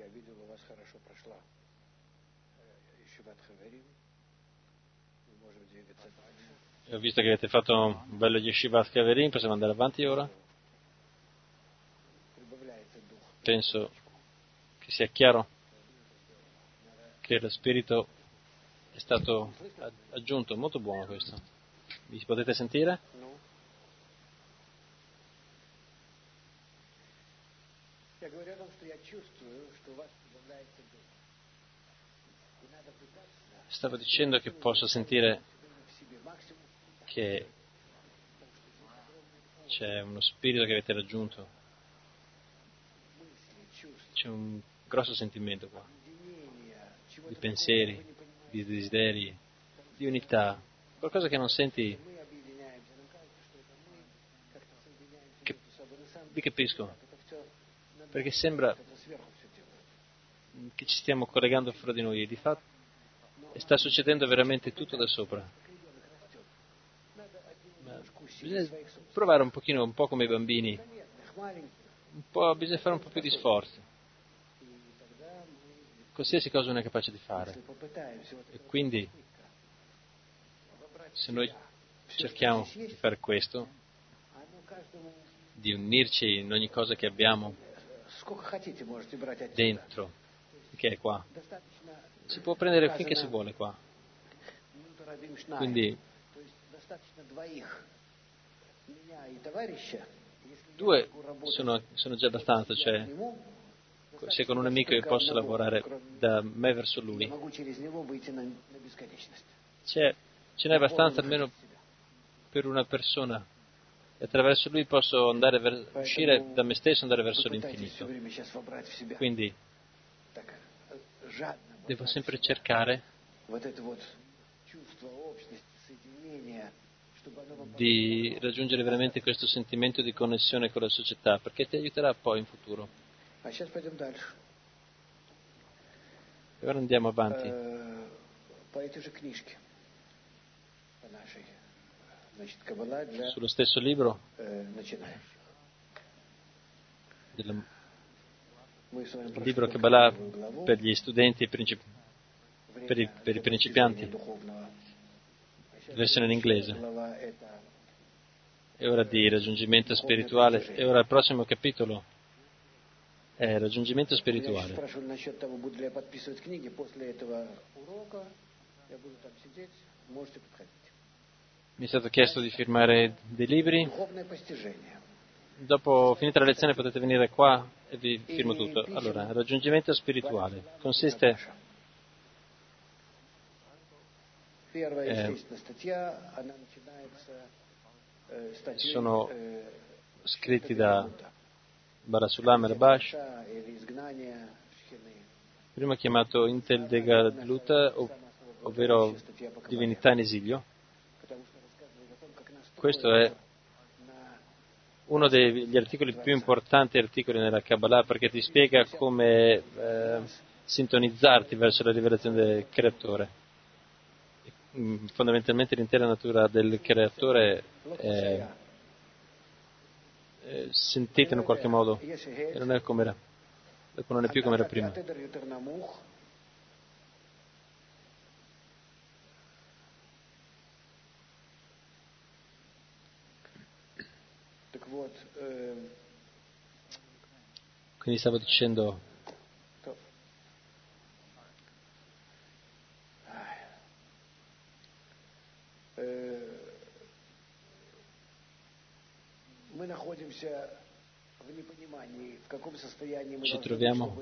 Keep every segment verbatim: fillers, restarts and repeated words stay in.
Ho visto che avete fatto un bello Yeshivat Kaverim, possiamo andare avanti ora? Penso che sia chiaro che lo spirito è stato aggiunto, molto buono questo. Mi potete sentire? Stavo dicendo che posso sentire che c'è uno spirito che avete raggiunto, c'è un grosso sentimento qua, di pensieri, di desideri, di unità, qualcosa che non senti, che, vi capisco, perché sembra che ci stiamo collegando fra di noi e di fatto sta succedendo veramente tutto da sopra. Bisogna provare un pochino, un po' come i bambini, un po', bisogna fare un po' più di sforzo. Qualsiasi cosa uno è capace di fare. E quindi, se noi cerchiamo di fare questo, di unirci in ogni cosa che abbiamo dentro, che è qua, si può prendere finché si vuole qua. Quindi, due sono, sono già abbastanza, cioè se con un amico io posso lavorare da me verso lui, c'è, ce n'è abbastanza almeno per una persona e attraverso lui posso andare ver- uscire da me stesso e andare verso l'infinito. Quindi devo sempre cercare di raggiungere veramente questo sentimento di connessione con la società, perché ti aiuterà poi in futuro. E ora andiamo avanti. Sullo stesso libro del libro Kabbalah per gli studenti e principi, per, i, per i principianti, versione in inglese. È ora di raggiungimento spirituale, e ora il prossimo capitolo è raggiungimento spirituale. Mi è stato chiesto di firmare dei libri. Dopo, finita la lezione, potete venire qua e vi firmo tutto. Allora, raggiungimento spirituale consiste eh, sono scritti da Barasulam Rabash, prima chiamato Intel de Gadluta, ovvero divinità in esilio. Questo è uno degli articoli più importanti articoli nella Kabbalah, perché ti spiega come eh, sintonizzarti verso la rivelazione del Creatore. Fondamentalmente l'intera natura del Creatore è, è sentita in un qualche modo e non è come era, dopo non è più come era prima. Quindi stavo dicendo ci troviamo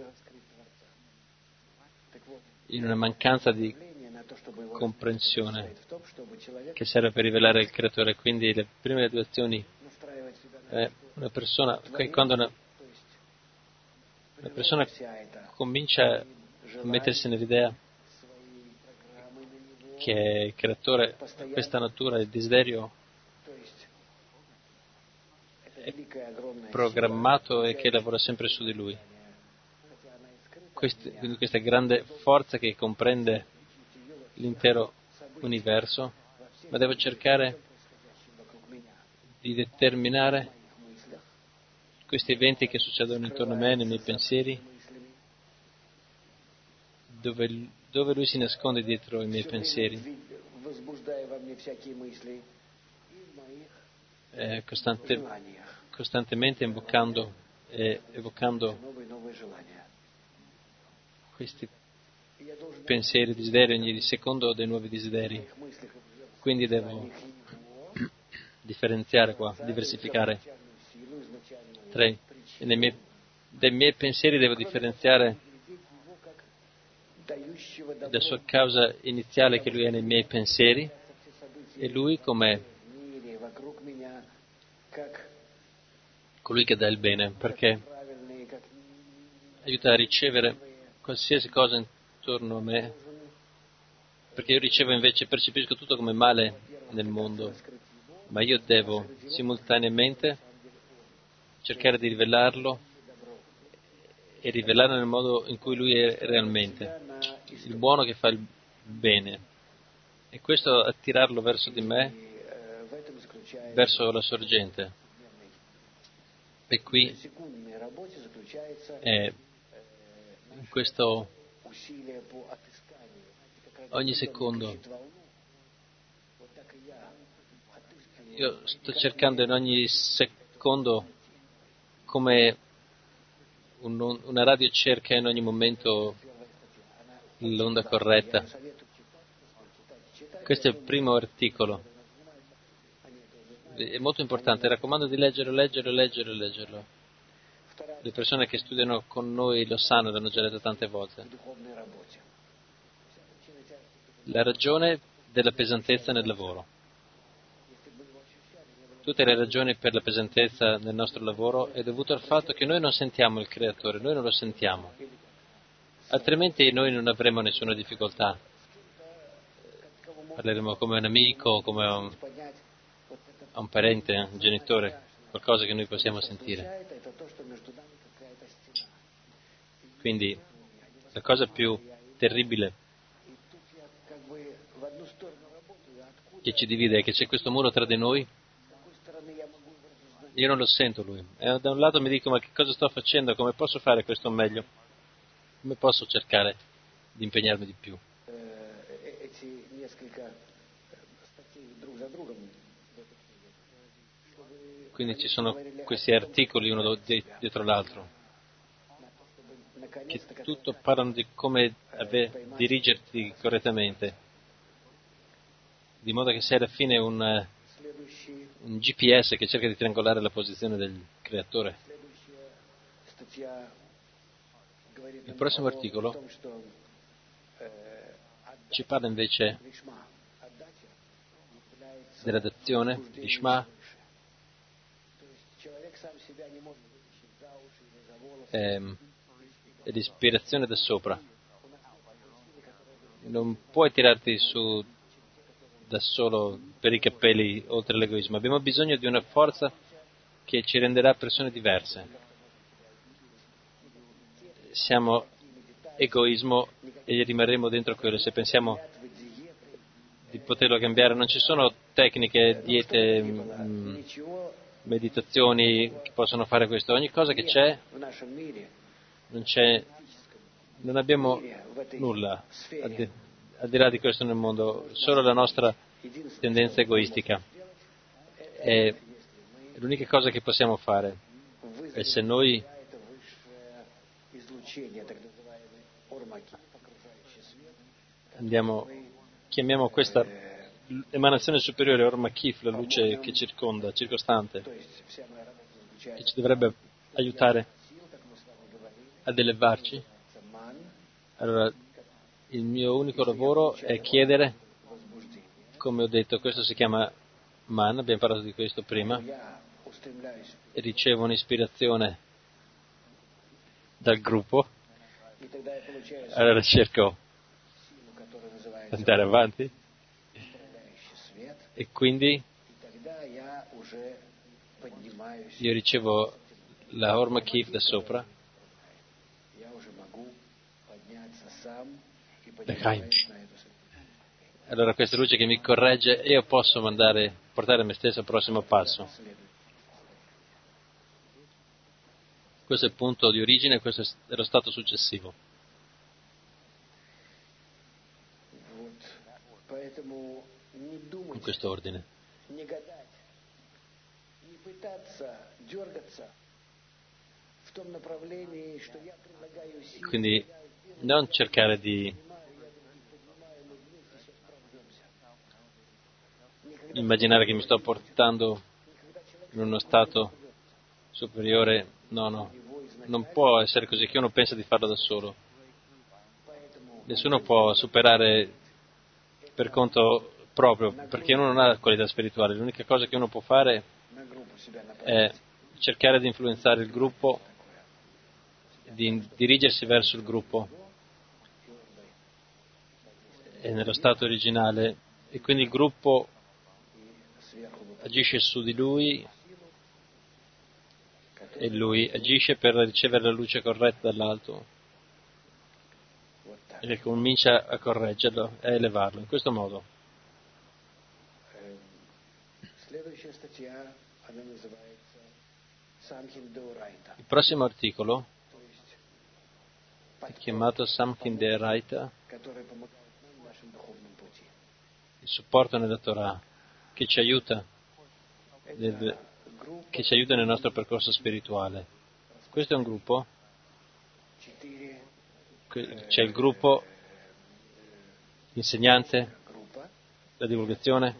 in una mancanza di comprensione che serve per rivelare il Creatore. Quindi le prime due azioni è una persona, quando una, una persona comincia a mettersi nell'idea che il Creatore ha questa natura, il desiderio è programmato e che lavora sempre su di lui. Questa, quindi questa grande forza che comprende l'intero universo, ma devo cercare di determinare questi eventi che succedono intorno a me, nei miei pensieri, dove, dove lui si nasconde dietro i miei pensieri, eh, costante, costantemente invocando e evocando questi pensieri, desideri, ogni secondo dei nuovi desideri. Quindi devo differenziare qua, diversificare. Tre, nei miei, dai miei pensieri devo differenziare la sua causa iniziale che lui è nei miei pensieri e lui come colui che dà il bene, perché aiuta a ricevere qualsiasi cosa intorno a me, perché io ricevo invece, percepisco tutto come male nel mondo, ma io devo simultaneamente cercare di rivelarlo e rivelarlo nel modo in cui lui è realmente, il buono che fa il bene, e questo attirarlo verso di me, verso la sorgente. E qui è in questo ogni secondo io sto cercando in ogni secondo come un, una radio cerca in ogni momento l'onda corretta. Questo è il primo articolo, è molto importante, raccomando di leggere, leggere, leggere, leggerlo. Le persone che studiano con noi lo sanno, l'hanno già letto tante volte. La ragione della pesantezza nel lavoro. Tutte le ragioni per la pesantezza nel nostro lavoro è dovuto al fatto che noi non sentiamo il Creatore, noi non lo sentiamo. Altrimenti noi non avremo nessuna difficoltà. Parleremo come un amico, come un, un parente, un genitore, qualcosa che noi possiamo sentire. Quindi la cosa più terribile che ci divide è che c'è questo muro tra di noi. Io non lo sento lui. E da un lato mi dico, ma che cosa sto facendo? Come posso fare questo meglio? Come posso cercare di impegnarmi di più? Quindi ci sono questi articoli uno dietro l'altro, che tutto parlano di come ave, dirigerti correttamente, di modo che sei alla fine un, un G P S che cerca di triangolare la posizione del Creatore. Il prossimo articolo ci parla invece della dazione, di Shema, ehm, e l'ispirazione da sopra. Non puoi tirarti su da solo per i capelli oltre l'egoismo. Abbiamo bisogno di una forza che ci renderà persone diverse. Siamo egoismo e rimarremo dentro quello. Se pensiamo di poterlo cambiare, non ci sono tecniche, diete, mh, meditazioni che possono fare questo. Ogni cosa che c'è, non c'è, non abbiamo nulla al di, al di là di questo nel mondo, solo la nostra tendenza egoistica. E l'unica cosa che possiamo fare è se noi andiamo, chiamiamo questa emanazione superiore Or Makif, la luce che circonda, circostante, che ci dovrebbe aiutare ad elevarci. Allora, il mio unico lavoro è chiedere, come ho detto, questo si chiama man, abbiamo parlato di questo prima, e ricevo un'ispirazione dal gruppo, allora cerco di andare avanti e quindi io ricevo la Or Makif da sopra, allora questa luce che mi corregge e io posso mandare, portare me stesso al prossimo passo. Questo è il punto di origine, questo è lo stato successivo. in questo ordine. Quindi non cercare di immaginare che mi sto portando in uno stato superiore. No, no, non può essere così che uno pensa di farlo da solo. Nessuno può superare per conto proprio, perché uno non ha qualità spirituale. L'unica cosa che uno può fare è cercare di influenzare il gruppo, di dirigersi verso il gruppo e nello stato originale, e quindi il gruppo agisce su di lui e lui agisce per ricevere la luce corretta dall'alto e comincia a correggerlo e a elevarlo in questo modo. Il prossimo articolo è chiamato Samkhin Deoraita, il supporto nella Torah, che ci aiuta nel, che ci aiuta nel nostro percorso spirituale. Questo è un gruppo, c'è il gruppo, l'insegnante, la divulgazione,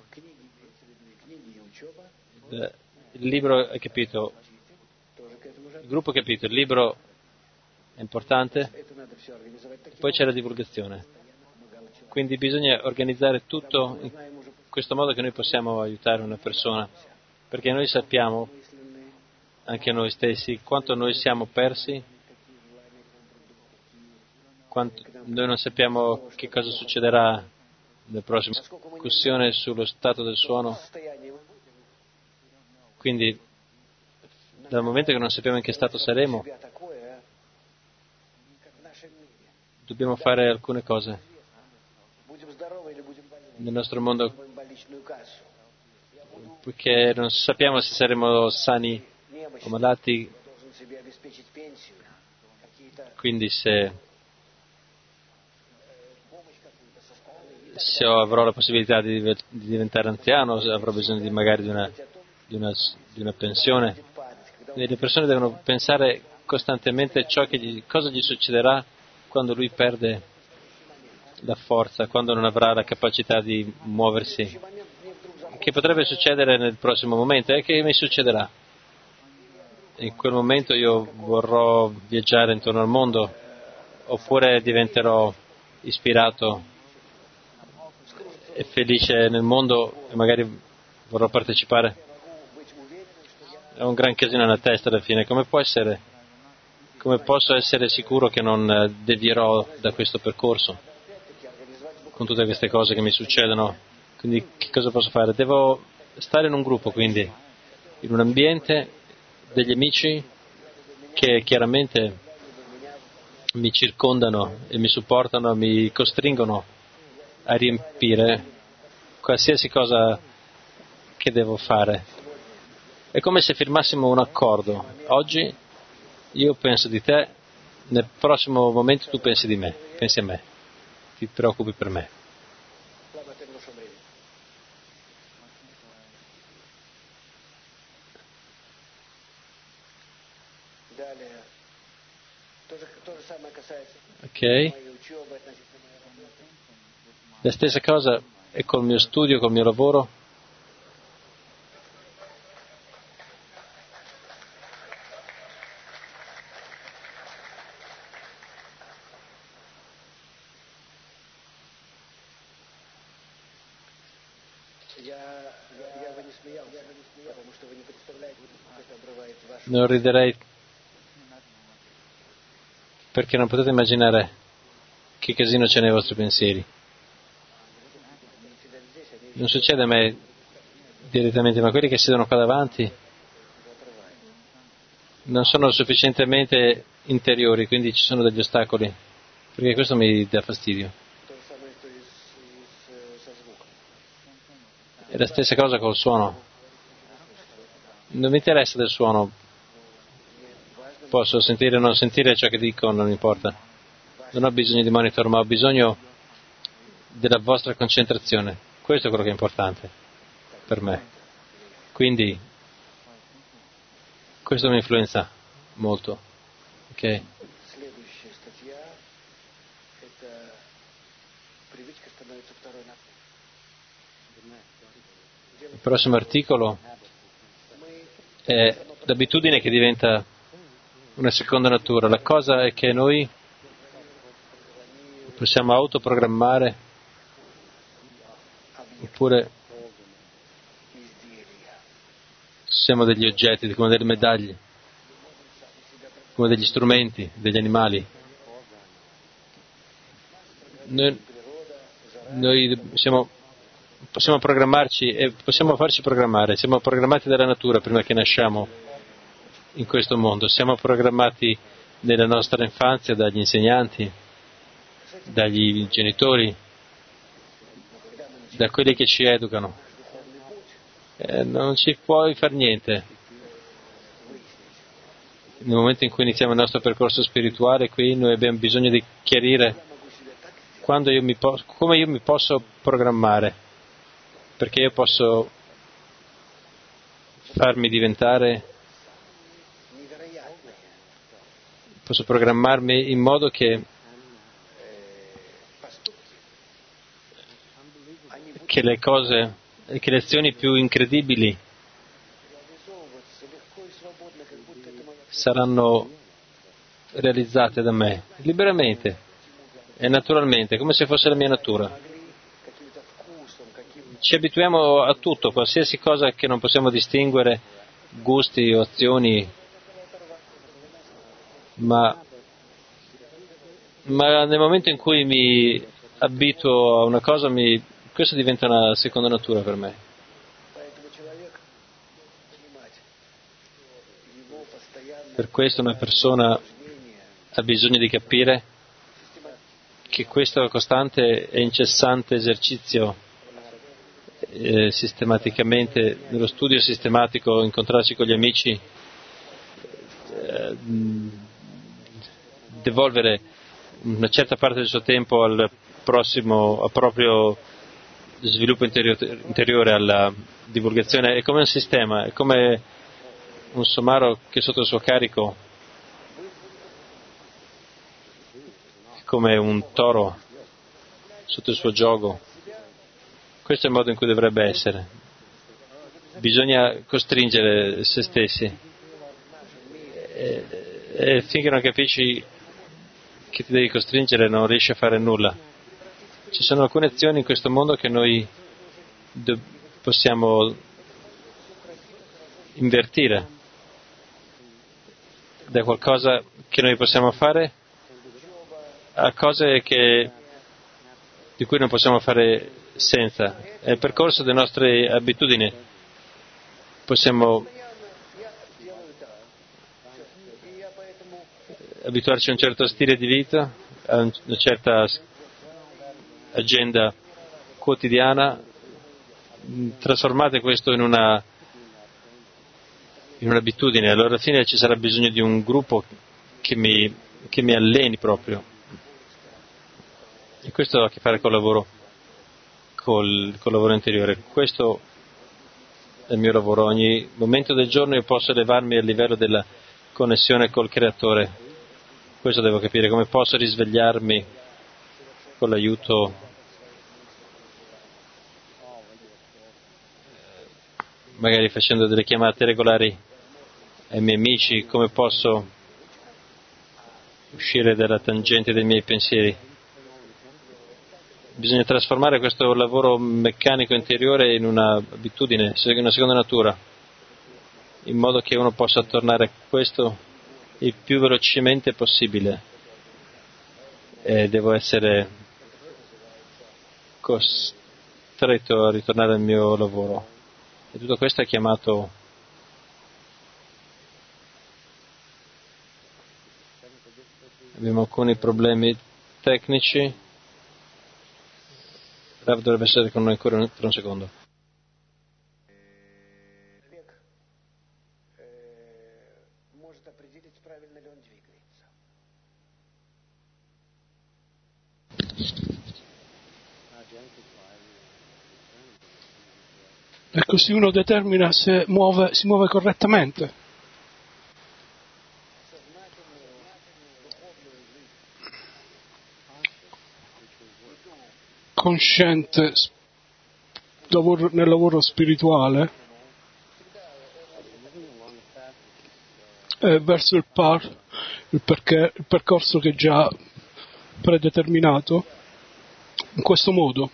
il libro, hai capito? Il gruppo, capito? Il libro è importante, poi c'è la divulgazione. Quindi bisogna organizzare tutto in questo modo che noi possiamo aiutare una persona, perché noi sappiamo, anche noi stessi, quanto noi siamo persi, quanto noi non sappiamo che cosa succederà nella prossima discussione sullo stato del suono. Quindi, dal momento che non sappiamo in che stato saremo, dobbiamo fare alcune cose nel nostro mondo, perché non sappiamo se saremo sani o malati. Quindi se, se avrò la possibilità di, di diventare anziano, avrò bisogno di magari di una, di una, di una pensione. Quindi le persone devono pensare costantemente ciò che gli, cosa gli succederà quando lui perde la forza, quando non avrà la capacità di muoversi. Che potrebbe succedere nel prossimo momento e che mi succederà. In quel momento io vorrò viaggiare intorno al mondo, oppure diventerò ispirato e felice nel mondo e magari vorrò partecipare. È un gran casino nella testa alla fine. Come può essere? Come posso essere sicuro che non devierò da questo percorso con tutte queste cose che mi succedono? Quindi che cosa posso fare? Devo stare in un gruppo, quindi in un ambiente, degli amici che chiaramente mi circondano e mi supportano, mi costringono a riempire qualsiasi cosa che devo fare. È come se firmassimo un accordo. Oggi io penso di te, nel prossimo momento tu pensi di me, pensi a me, ti preoccupi per me. Ok. La stessa cosa è col mio studio, col mio lavoro. Non riderei perché non potete immaginare che casino c'è nei vostri pensieri. Non succede a me direttamente, ma quelli che siedono qua davanti non sono sufficientemente interiori, quindi ci sono degli ostacoli, perché questo mi dà fastidio. È la stessa cosa col suono. Non mi interessa del suono. Posso sentire o non sentire ciò che dico, non importa. Non ho bisogno di monitor, ma ho bisogno della vostra concentrazione. Questo è quello che è importante per me. Quindi questo mi influenza molto. Ok? Il prossimo articolo è l'abitudine che diventa una seconda natura. La cosa è che noi possiamo autoprogrammare oppure siamo degli oggetti, come delle medaglie, come degli strumenti, degli animali. Noi, noi siamo, possiamo programmarci e possiamo farci programmare, siamo programmati dalla natura prima che nasciamo in questo mondo, siamo programmati nella nostra infanzia dagli insegnanti, dagli genitori, da quelli che ci educano. Eh, non ci puoi far niente. Nel momento in cui iniziamo il nostro percorso spirituale, qui noi abbiamo bisogno di chiarire quando io mi po- come io mi posso programmare, perché io posso farmi diventare, posso programmarmi in modo che che le cose, che le azioni più incredibili saranno realizzate da me liberamente e naturalmente, come se fosse la mia natura. Ci abituiamo a tutto, qualsiasi cosa che non possiamo distinguere, gusti o azioni, ma, ma nel momento in cui mi abituo a una cosa, mi, questo diventa una seconda natura per me. Per questo una persona ha bisogno di capire che questo costante e incessante esercizio eh, sistematicamente, nello studio sistematico, incontrarsi con gli amici, eh, devolvere una certa parte del suo tempo al prossimo, al proprio sviluppo interiore, interiore alla divulgazione, è come un sistema, è come un somaro che sotto il suo carico, come un toro sotto il suo giogo. Questo è il modo in cui dovrebbe essere. Bisogna costringere se stessi e, e finché non capisci che ti devi costringere non riesci a fare nulla. Ci sono alcune azioni in questo mondo che noi do- possiamo invertire da qualcosa che noi possiamo fare a cose che, di cui non possiamo fare senza. È il percorso delle nostre abitudini. Possiamo abituarci a un certo stile di vita, a una certa agenda quotidiana, trasformate questo in una in un'abitudine, allora alla fine ci sarà bisogno di un gruppo che mi, che mi alleni proprio. E questo ha a che fare col lavoro, col, col lavoro interiore. Questo è il mio lavoro. Ogni momento del giorno io posso elevarmi al livello della connessione col Creatore. Questo devo capire, come posso risvegliarmi con l'aiuto magari facendo delle chiamate regolari ai miei amici, come posso uscire dalla tangente dei miei pensieri. Bisogna trasformare questo lavoro meccanico interiore in una abitudine, in una seconda natura, in modo che uno possa tornare a questo il più velocemente possibile. E devo essere costretto a ritornare al mio lavoro. E tutto questo è chiamato abbiamo alcuni problemi tecnici. Rav dovrebbe essere con noi ancora per un secondo. E così uno determina se muove, si muove correttamente. Consciente lavoro, nel lavoro spirituale e verso il par, il, perché, il percorso che è già predeterminato in questo modo.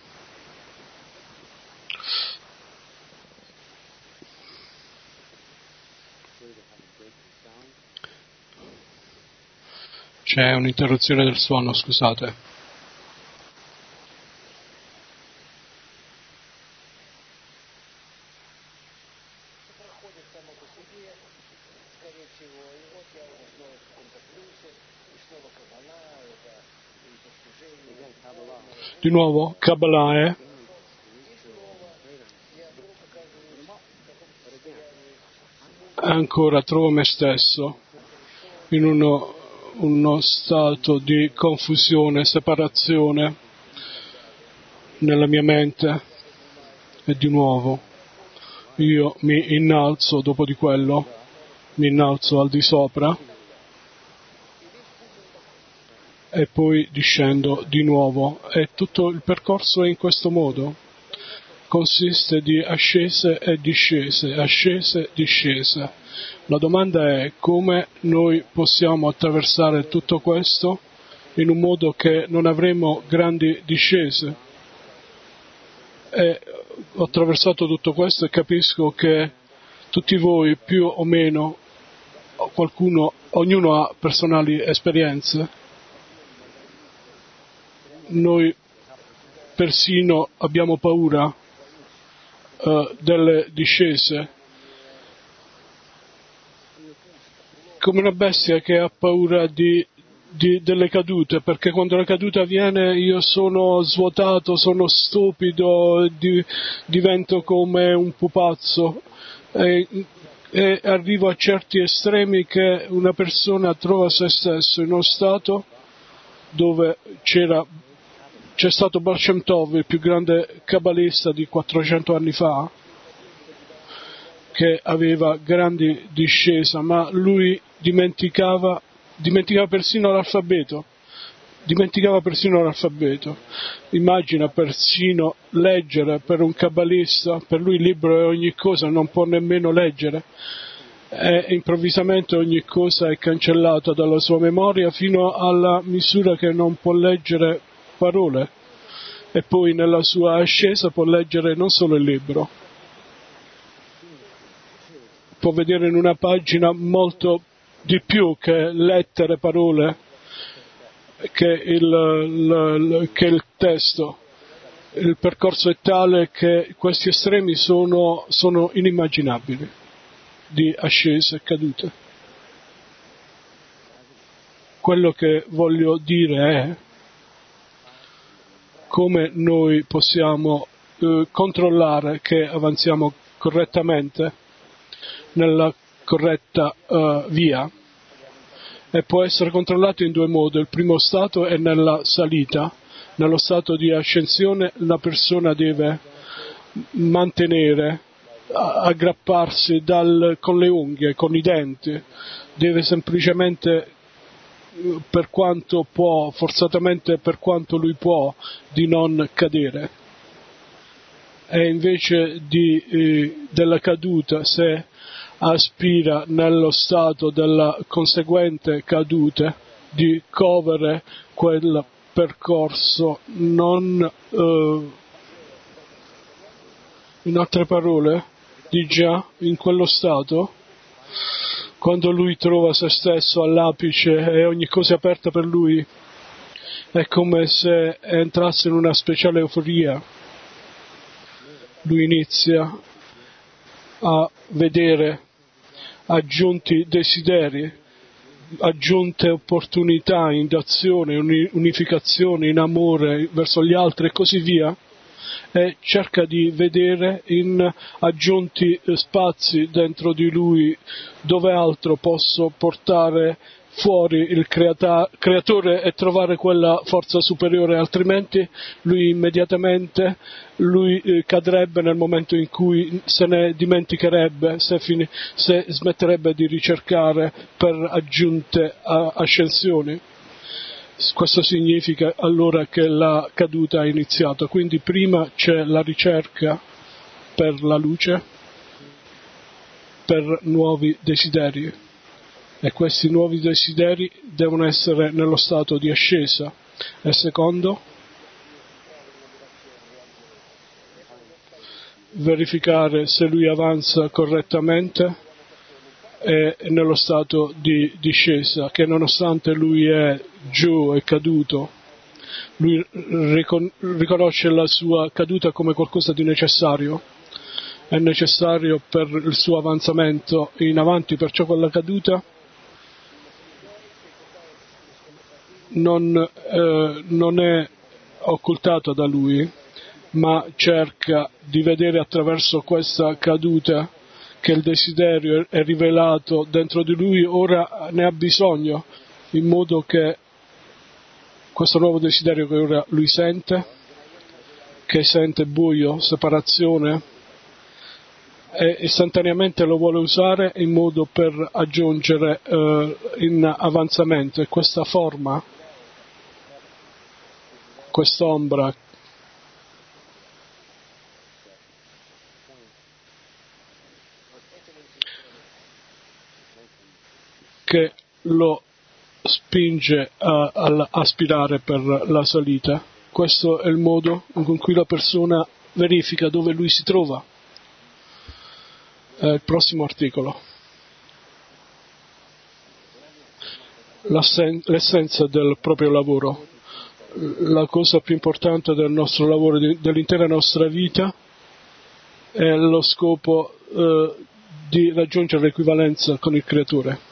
C'è un'interruzione del suono, scusate. Di nuovo, Kabbalah è ancora trovo me stesso in uno, uno stato di confusione, separazione nella mia mente e di nuovo io mi innalzo, dopo di quello mi innalzo al di sopra e poi discendo di nuovo, e tutto il percorso è in questo modo, consiste di ascese e discese, ascese e discese. La domanda è come noi possiamo attraversare tutto questo in un modo che non avremo grandi discese. E ho attraversato tutto questo e capisco che tutti voi più o meno, qualcuno, ognuno ha personali esperienze. Noi persino abbiamo paura uh, delle discese, come una bestia che ha paura di, di, delle cadute, perché quando la caduta avviene io sono svuotato, sono stupido, di, divento come un pupazzo e, e arrivo a certi estremi che una persona trova se stesso in uno stato dove c'era C'è stato Baal Shem Tov, il più grande kabbalista di quattrocento anni fa, che aveva grandi discese, ma lui dimenticava, dimenticava persino l'alfabeto, dimenticava persino l'alfabeto. Immagina persino leggere per un kabbalista, per lui il libro è ogni cosa, non può nemmeno leggere. E improvvisamente ogni cosa è cancellata dalla sua memoria fino alla misura che non può leggere parole, e poi nella sua ascesa può leggere non solo il libro, può vedere in una pagina molto di più che lettere, parole, che il, il, che il testo. Il percorso è tale che questi estremi sono, sono inimmaginabili di ascese e cadute. Quello che voglio dire è come noi possiamo eh, controllare che avanziamo correttamente nella corretta uh, via, e può essere controllato in due modi. Il primo stato è nella salita, nello stato di ascensione la persona deve mantenere, aggrapparsi dal, con le unghie, con i denti, deve semplicemente, per quanto può, forzatamente per quanto lui può, di non cadere. E invece di, eh, della caduta, se aspira nello stato della conseguente caduta, di covere quel percorso, non, eh, in altre parole, di già in quello stato, quando lui trova se stesso all'apice e ogni cosa è aperta per lui, è come se entrasse in una speciale euforia. Lui inizia a vedere aggiunti desideri, aggiunte opportunità in azione, unificazione, in amore verso gli altri e così via, e cerca di vedere in aggiunti spazi dentro di lui dove altro posso portare fuori il creata- creatore e trovare quella forza superiore, altrimenti lui immediatamente lui eh, cadrebbe nel momento in cui se ne dimenticherebbe, se, fini- se smetterebbe di ricercare per aggiunte a- ascensioni. Questo significa allora che la caduta ha iniziato, quindi prima c'è la ricerca per la luce, per nuovi desideri, e questi nuovi desideri devono essere nello stato di ascesa. E secondo, verificare se lui avanza correttamente e nello stato di discesa, che nonostante lui è giù, è caduto, lui ricon- riconosce la sua caduta come qualcosa di necessario, è necessario per il suo avanzamento in avanti, perciò quella caduta non, eh, non è occultata da lui, ma cerca di vedere attraverso questa caduta che il desiderio è rivelato dentro di lui, ora ne ha bisogno, in modo che questo nuovo desiderio che ora lui sente, che sente buio, separazione, e istantaneamente lo vuole usare in modo per aggiungere eh, in avanzamento, e questa forma, quest'ombra che lo spinge a, a aspirare per la salita. Questo è il modo con cui la persona verifica dove lui si trova. È il prossimo articolo. L'assen- l'essenza del proprio lavoro. La cosa più importante del nostro lavoro, dell'intera nostra vita, è lo scopo eh, di raggiungere l'equivalenza con il Creatore.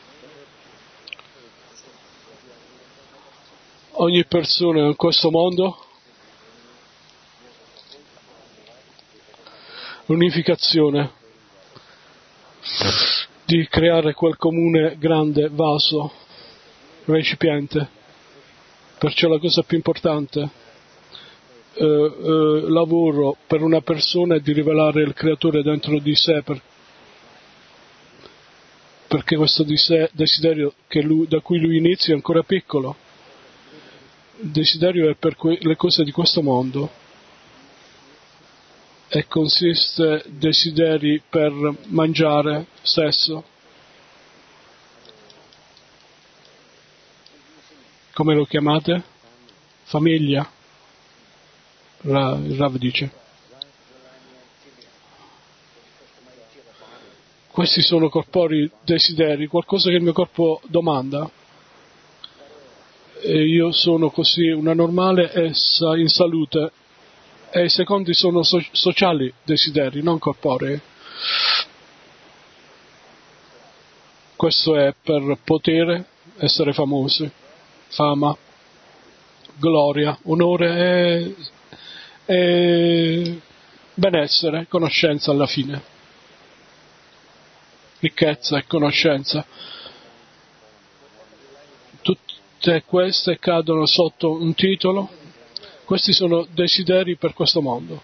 Ogni persona in questo mondo, l'unificazione di creare quel comune grande vaso, recipiente. Perciò la cosa più importante, eh, eh, lavoro per una persona, è di rivelare il Creatore dentro di sé, per, perché questo di sé, desiderio che lui, da cui lui inizia è ancora piccolo. Il desiderio è per que- le cose di questo mondo, e consiste in desideri per mangiare, sesso, come lo chiamate? Famiglia, Ra- il Rav dice. Questi sono corporei desideri, qualcosa che il mio corpo domanda, e io sono così una normale essa in salute, e i secondi sono so- sociali desideri, non corporei. Questo è per potere, essere famosi, fama, gloria, onore e, e benessere, conoscenza alla fine, ricchezza e conoscenza. Tutte queste cadono sotto un titolo. Questi sono desideri per questo mondo.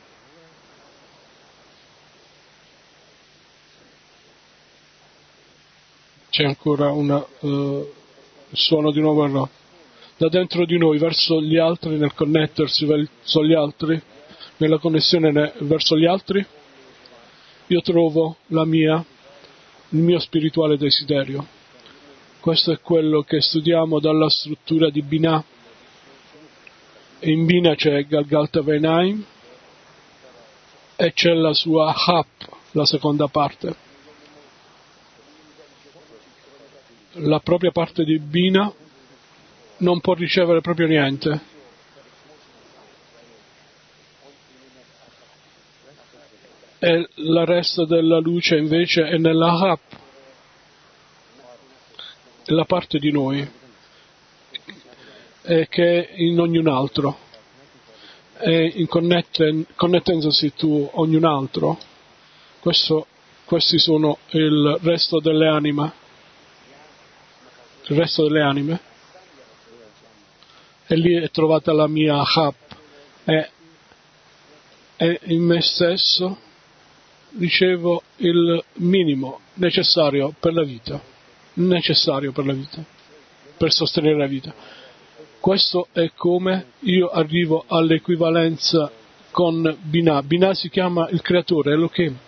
C'è ancora una, uh, il suono di nuovo no. Da dentro di noi verso gli altri, nel connettersi verso gli altri, nella connessione ne, verso gli altri, io trovo la mia, il mio spirituale desiderio. Questo è quello che studiamo dalla struttura di Binah. In Binah c'è Galgalta Venaim e c'è la sua Hap, la seconda parte. La propria parte di Binah non può ricevere proprio niente. E il resto della luce invece è nella Hap, la parte di noi, e che è in ognun altro. E in connetten, connettendosi tu ognun altro, questo, questi sono il resto delle anime. il resto delle anime, e lì è trovata la mia hap, e, e in me stesso ricevo il minimo necessario per la vita, necessario per la vita, per sostenere la vita. Questo è come io arrivo all'equivalenza con Binah. Binah si chiama il creatore, Elohim.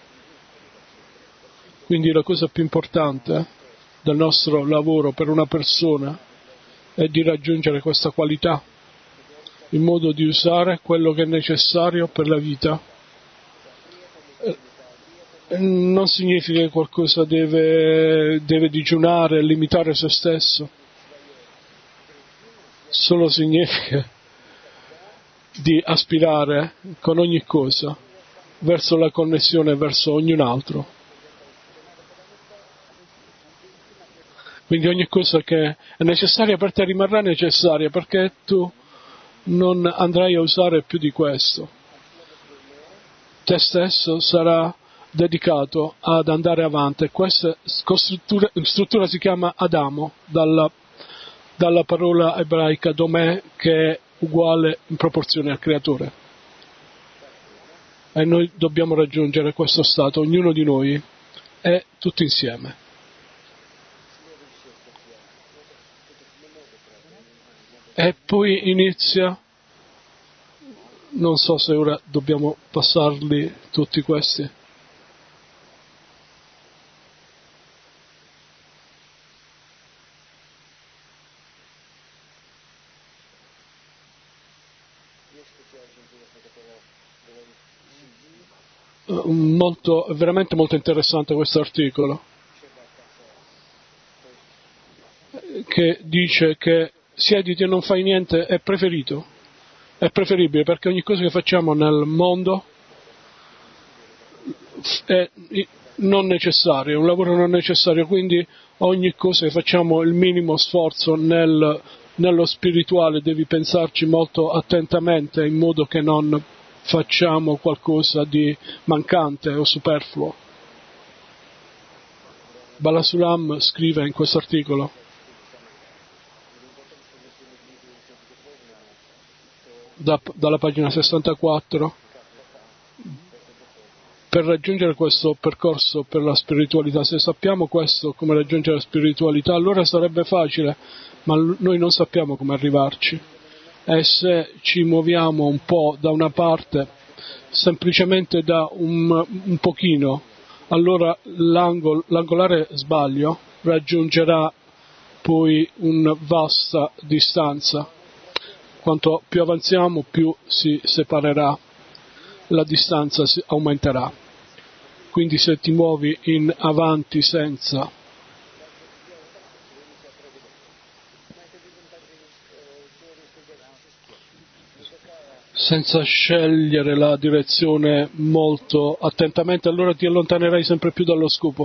Quindi la cosa più importante del nostro lavoro per una persona è di raggiungere questa qualità, in modo di usare quello che è necessario per la vita. Non significa che qualcosa deve, deve digiunare, limitare se stesso, solo significa di aspirare con ogni cosa verso la connessione verso ogni altro. Quindi ogni cosa che è necessaria per te rimarrà necessaria, perché tu non andrai a usare più di questo. Te stesso sarà dedicato ad andare avanti. Questa struttura, struttura si chiama Adamo, dalla, dalla parola ebraica domè, che è uguale in proporzione al creatore. E noi dobbiamo raggiungere questo stato, ognuno di noi, e tutti insieme. E poi inizia, non so se ora dobbiamo passarli tutti questi. Molto, veramente molto interessante questo articolo, che dice che siediti e non fai niente è preferito, è preferibile, perché ogni cosa che facciamo nel mondo è non necessario, è un lavoro non necessario, quindi ogni cosa che facciamo, il minimo sforzo nel, nello spirituale, devi pensarci molto attentamente, in modo che non facciamo qualcosa di mancante o superfluo. Balasulam scrive in questo articolo: Da, dalla pagina sessantaquattro, per raggiungere questo percorso per la spiritualità, se sappiamo questo, come raggiungere la spiritualità, allora sarebbe facile, ma noi non sappiamo come arrivarci, e se ci muoviamo un po' da una parte, semplicemente da un, un pochino, allora l'angol, l'angolare sbaglio raggiungerà poi una vasta distanza. Quanto più avanziamo, più si separerà, la distanza si aumenterà. Quindi se ti muovi in avanti senza senza scegliere la direzione molto attentamente, allora ti allontanerai sempre più dallo scopo.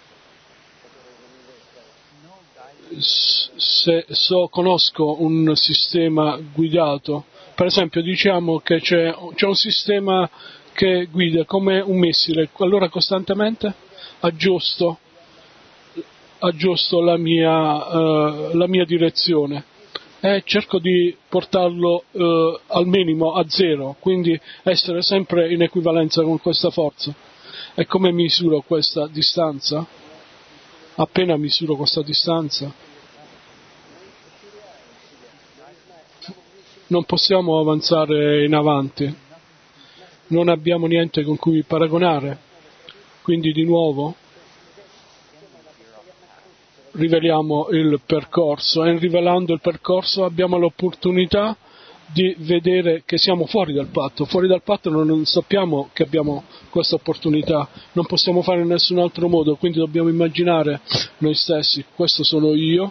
Se so, conosco un sistema guidato, per esempio diciamo che c'è, c'è un sistema che guida come un missile, allora costantemente aggiusto, aggiusto la mia, uh, la mia direzione e cerco di portarlo uh, al minimo, a zero, quindi essere sempre in equivalenza con questa forza. E come misuro questa distanza? Appena misuro questa distanza, non possiamo avanzare in avanti, non abbiamo niente con cui paragonare, quindi di nuovo riveliamo il percorso, e rivelando il percorso abbiamo l'opportunità di vedere che siamo fuori dal patto. Fuori dal patto non sappiamo che abbiamo questa opportunità, non possiamo fare in nessun altro modo, quindi dobbiamo immaginare noi stessi: questo sono io,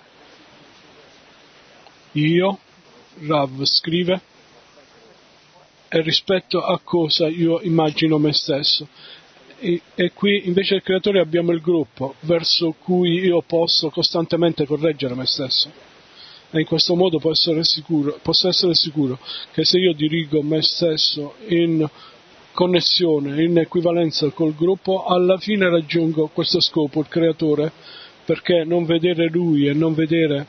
io, Rav scrive, e rispetto a cosa io immagino me stesso. E, e qui invece del creatore abbiamo il gruppo verso cui io posso costantemente correggere me stesso, e in questo modo posso essere sicuro, posso essere sicuro che se io dirigo me stesso in connessione, in equivalenza col gruppo, alla fine raggiungo questo scopo, il creatore, perché non vedere Lui e non vedere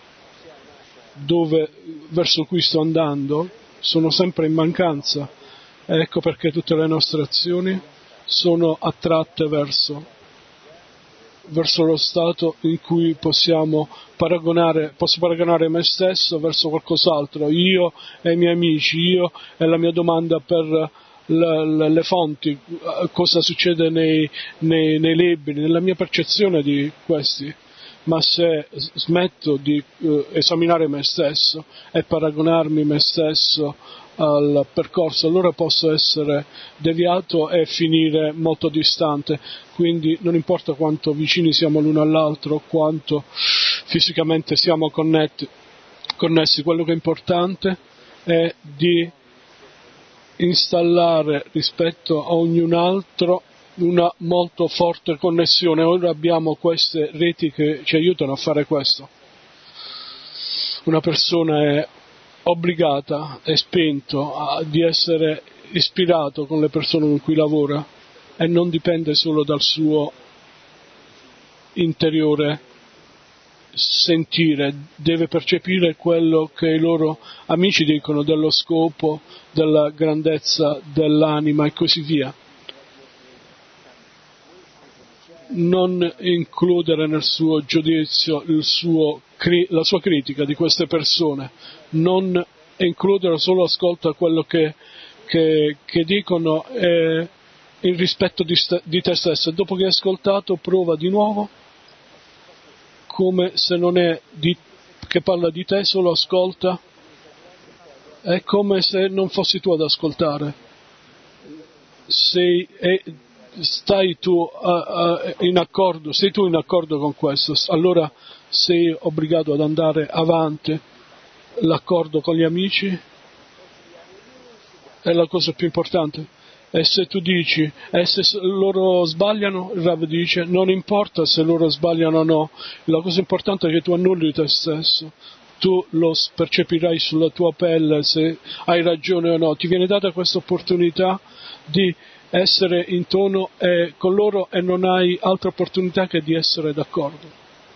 dove, verso cui sto andando, sono sempre in mancanza. Ecco perché tutte le nostre azioni sono attratte verso, verso lo stato in cui possiamo paragonare, posso paragonare me stesso verso qualcos'altro, io e i miei amici, io e la mia domanda per le, le, le fonti, cosa succede nei, nei, nei libri, nella mia percezione di questi. Ma se smetto di eh, esaminare me stesso e paragonarmi me stesso al percorso, allora posso essere deviato e finire molto distante. Quindi non importa quanto vicini siamo l'uno all'altro, quanto fisicamente siamo connetti, connessi, quello che è importante è di installare rispetto a ognuno altro una molto forte connessione. Ora abbiamo queste reti che ci aiutano a fare questo. Una persona è obbligata, è spento a, di essere ispirato con le persone con cui lavora e non dipende solo dal suo interiore sentire, deve percepire quello che i loro amici dicono dello scopo, della grandezza dell'anima e così via. Non includere nel suo giudizio il suo, la sua critica di queste persone, non includere solo ascolto a quello che, che, che dicono e il rispetto di, st- di te stesso, e dopo che hai ascoltato prova di nuovo come se non è di, che parla di te, solo ascolta, è come se non fossi tu ad ascoltare, sei è, stai tu uh, uh, in accordo, sei tu in accordo con questo, allora sei obbligato ad andare avanti. L'accordo con gli amici è la cosa più importante, e se tu dici, e se loro sbagliano, il Rav dice, non importa se loro sbagliano o no, la cosa importante è che tu annulli te stesso, tu lo percepirai sulla tua pelle se hai ragione o no, ti viene data questa opportunità di essere in tono e con loro e non hai altra opportunità che di essere d'accordo.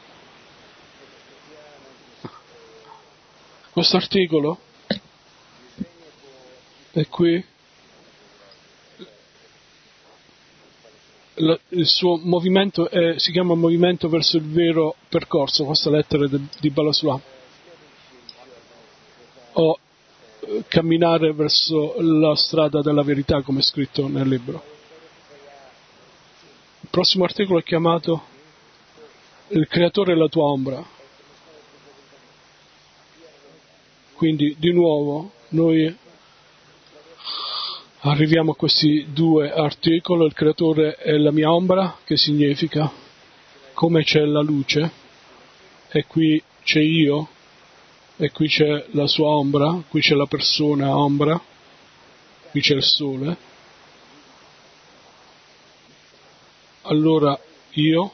Questo articolo è qui, il suo movimento è, si chiama Movimento verso il vero percorso, questa lettera di, di Balasua, o camminare verso la strada della verità, come è scritto nel libro. Il prossimo articolo è chiamato Il creatore è la tua ombra. Quindi di nuovo noi arriviamo a questi due articoli, il creatore è la mia ombra, che significa come c'è la luce e qui c'è io e qui c'è la sua ombra, qui c'è la persona ombra, qui c'è il sole. Allora io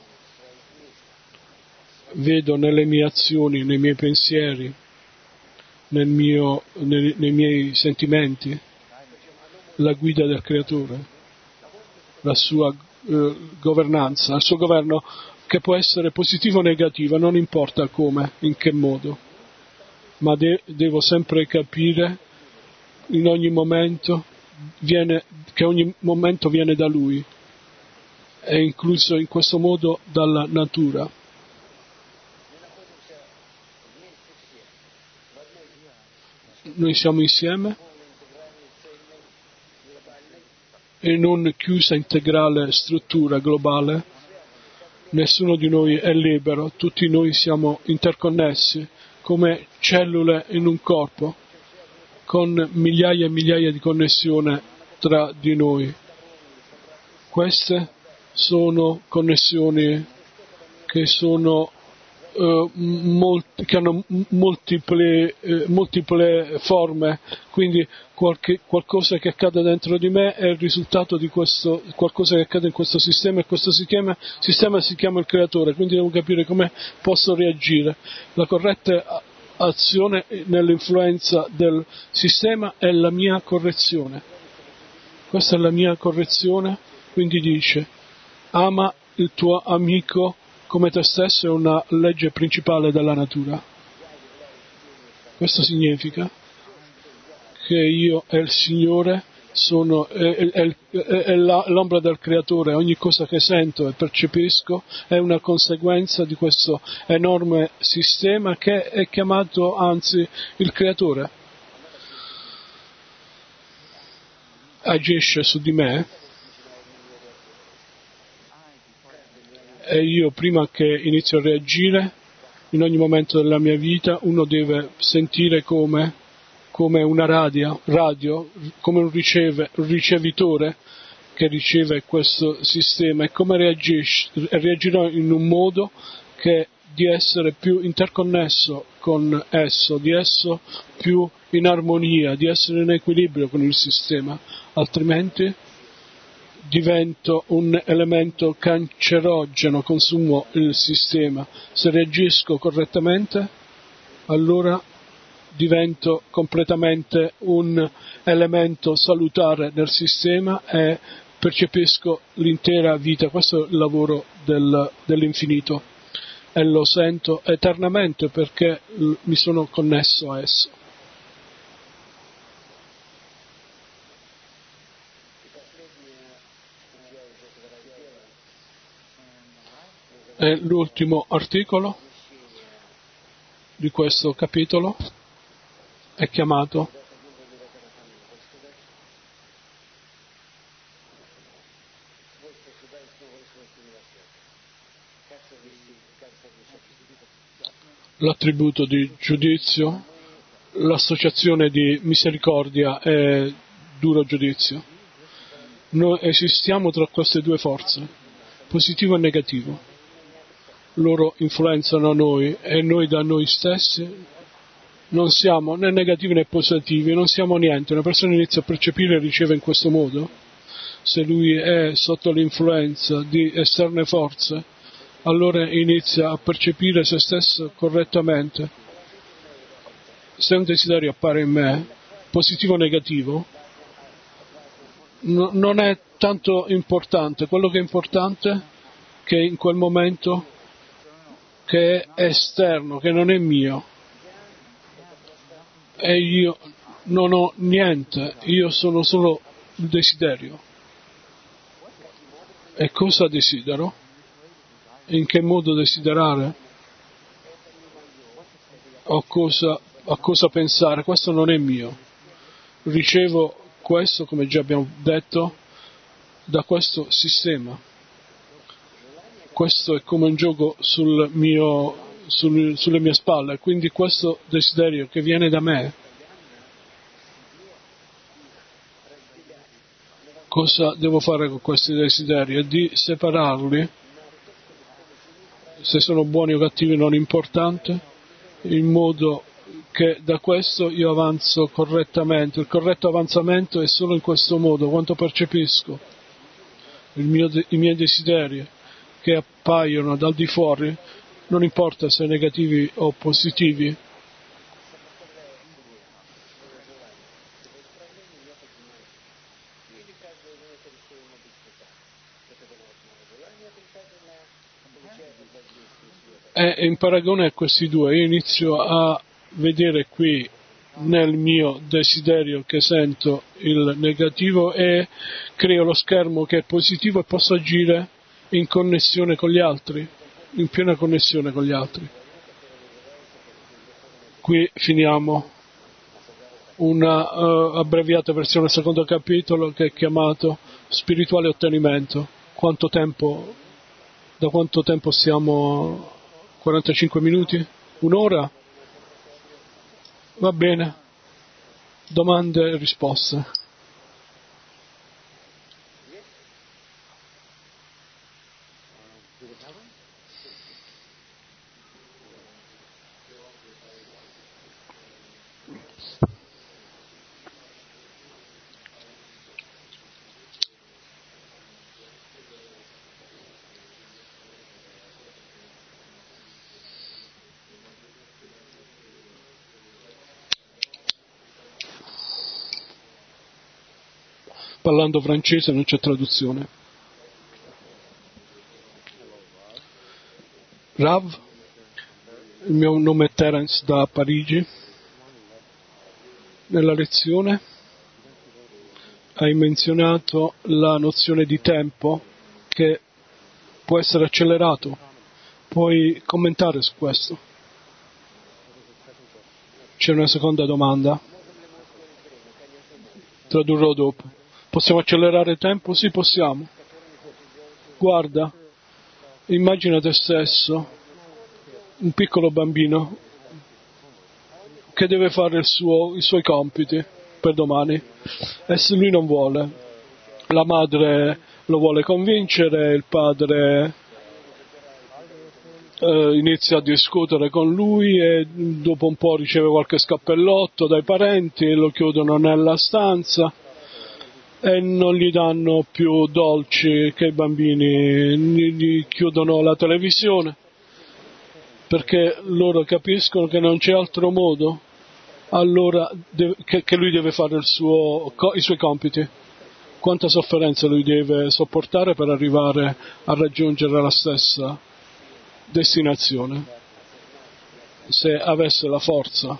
vedo nelle mie azioni, nei miei pensieri, nel mio, nei, nei miei sentimenti, la guida del creatore, la sua eh, governanza, il suo governo, che può essere positivo o negativo, non importa come, in che modo, ma de- devo sempre capire in ogni momento viene, che ogni momento viene da lui, è incluso in questo modo dalla natura. Noi siamo insieme in una chiusa integrale struttura globale, nessuno di noi è libero, tutti noi siamo interconnessi come cellule in un corpo, con migliaia e migliaia di connessioni tra di noi. Queste sono connessioni che sono Uh, molti, che hanno multiple, uh, multiple forme, quindi qualche, qualcosa che accade dentro di me è il risultato di questo, qualcosa che accade in questo sistema, e questo si chiama, sistema si chiama il creatore, quindi devo capire come posso reagire. La corretta azione nell'influenza del sistema è la mia correzione. Questa è la mia correzione, quindi dice: ama il tuo amico come te stesso è una legge principale della natura. Questo significa che io e il Signore sono è, è, è, è la, l'ombra del Creatore. Ogni cosa che sento e percepisco è una conseguenza di questo enorme sistema che è chiamato anzi il Creatore. Agisce su di me e io prima che inizio a reagire in ogni momento della mia vita uno deve sentire come come una radio, radio come un, riceve, un ricevitore che riceve questo sistema e come reagisce, reagirò in un modo che di essere più interconnesso con esso, di esso più in armonia, di essere in equilibrio con il sistema, altrimenti divento un elemento cancerogeno, consumo il sistema. Se reagisco correttamente, allora divento completamente un elemento salutare nel sistema e percepisco l'intera vita. Questo è il lavoro del, dell'infinito e lo sento eternamente perché mi sono connesso a esso. E l'ultimo articolo di questo capitolo è chiamato l'attributo di giudizio, l'associazione di misericordia e duro giudizio. Noi esistiamo tra queste due forze, positivo e negativo. Loro influenzano noi e noi da noi stessi non siamo né negativi né positivi, non siamo niente. Una persona inizia a percepire e riceve in questo modo, se lui è sotto l'influenza di esterne forze, allora inizia a percepire se stesso correttamente. Se un desiderio appare in me, positivo o negativo, no, non è tanto importante. Quello che è importante è che in quel momento che è esterno, che non è mio, e io non ho niente, io sono solo il desiderio. E cosa desidero? In che modo desiderare? O cosa, a cosa pensare? Questo non è mio. Ricevo questo, come già abbiamo detto, da questo sistema. Questo è come un gioco sul mio Sul, sulle mie spalle, quindi questo desiderio che viene da me, cosa devo fare con questi desideri? È di separarli, se sono buoni o cattivi non è importante, in modo che da questo io avanzo correttamente. Il corretto avanzamento è solo in questo modo, quanto percepisco il mio, i miei desideri che appaiono dal di fuori, non importa se negativi o positivi, e in paragone a questi due io inizio a vedere qui nel mio desiderio che sento il negativo e creo lo schermo che è positivo e posso agire in connessione con gli altri, in piena connessione con gli altri. Qui finiamo una uh, abbreviata versione del secondo capitolo che è chiamato spirituale ottenimento. Quanto tempo, da quanto tempo siamo? quarantacinque minuti? Un'ora? Va bene. Domande e risposte. Parlando francese non c'è traduzione. Rav, il mio nome è Terence da Parigi. Nella lezione hai menzionato la nozione di tempo che può essere accelerato. Puoi commentare su questo? C'è una seconda domanda. Tradurrò dopo. Possiamo accelerare il tempo? Sì, possiamo. Guarda, immagina te stesso, un piccolo bambino che deve fare il suo, i suoi compiti per domani e se lui non vuole, la madre lo vuole convincere, il padre eh, inizia a discutere con lui e dopo un po' riceve qualche scappellotto dai parenti e lo chiudono nella stanza e non gli danno più dolci che i bambini, gli chiudono la televisione perché loro capiscono che non c'è altro modo allora deve, che, che lui deve fare il suo, i suoi compiti. Quanta sofferenza lui deve sopportare per arrivare a raggiungere la stessa destinazione se avesse la forza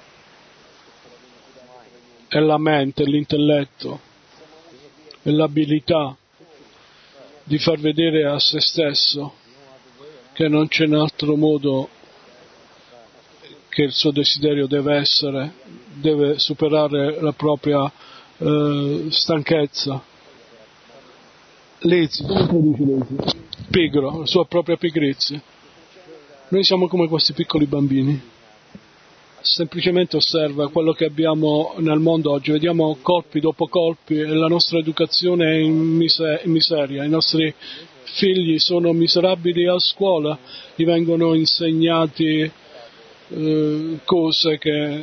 e la mente, l'intelletto e l'abilità di far vedere a se stesso che non c'è un altro modo, che il suo desiderio deve essere, deve superare la propria eh, stanchezza. Lazy, come traduci lazy? Pigro, la sua propria pigrizia. Noi siamo come questi piccoli bambini. Semplicemente osserva quello che abbiamo nel mondo oggi, vediamo colpi dopo colpi e la nostra educazione è in, mise- in miseria, i nostri figli sono miserabili a scuola, gli vengono insegnati eh, cose che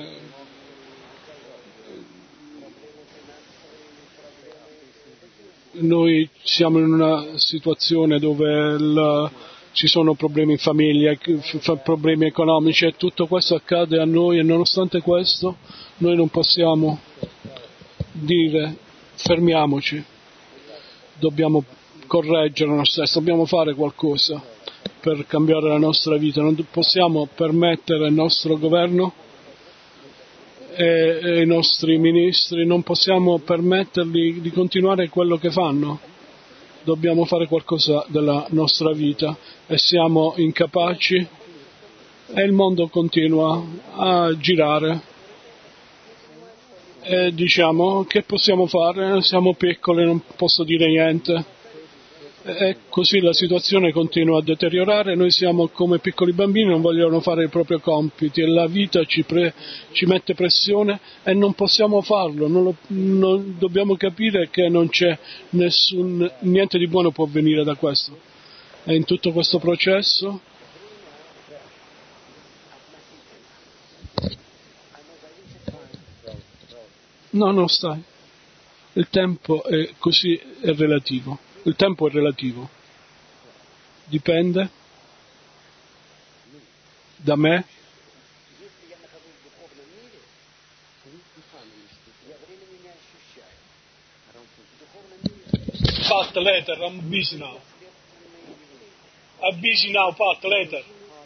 noi siamo in una situazione dove il, ci sono problemi in famiglia, problemi economici e tutto questo accade a noi e nonostante questo noi non possiamo dire fermiamoci, dobbiamo correggere noi stessi, dobbiamo fare qualcosa per cambiare la nostra vita, non possiamo permettere al nostro governo e, e i nostri ministri, non possiamo permetterli di continuare quello che fanno. Dobbiamo fare qualcosa della nostra vita e siamo incapaci e il mondo continua a girare e diciamo che possiamo fare, siamo piccoli, non posso dire niente e così la situazione continua a deteriorare, noi siamo come piccoli bambini, non vogliono fare i propri compiti e la vita ci, pre, ci mette pressione e non possiamo farlo, non lo, non, dobbiamo capire che non c'è nessun, niente di buono può venire da questo e in tutto questo processo no, no, stai, il tempo è così, è relativo. Il tempo è relativo, dipende da me, Pat later, I'm busy now. I'm busy now, Pat later.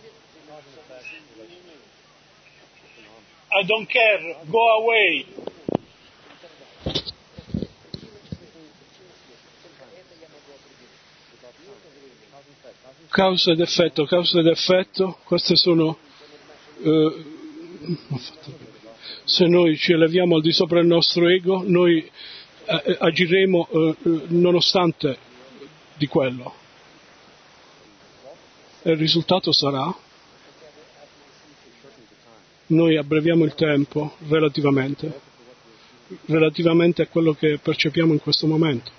I don't care, go away. Causa ed effetto, causa ed effetto, queste sono, eh, se noi ci eleviamo al di sopra del nostro ego, noi eh, agiremo eh, nonostante di quello. E il risultato sarà, noi abbreviamo il tempo relativamente, relativamente a quello che percepiamo in questo momento.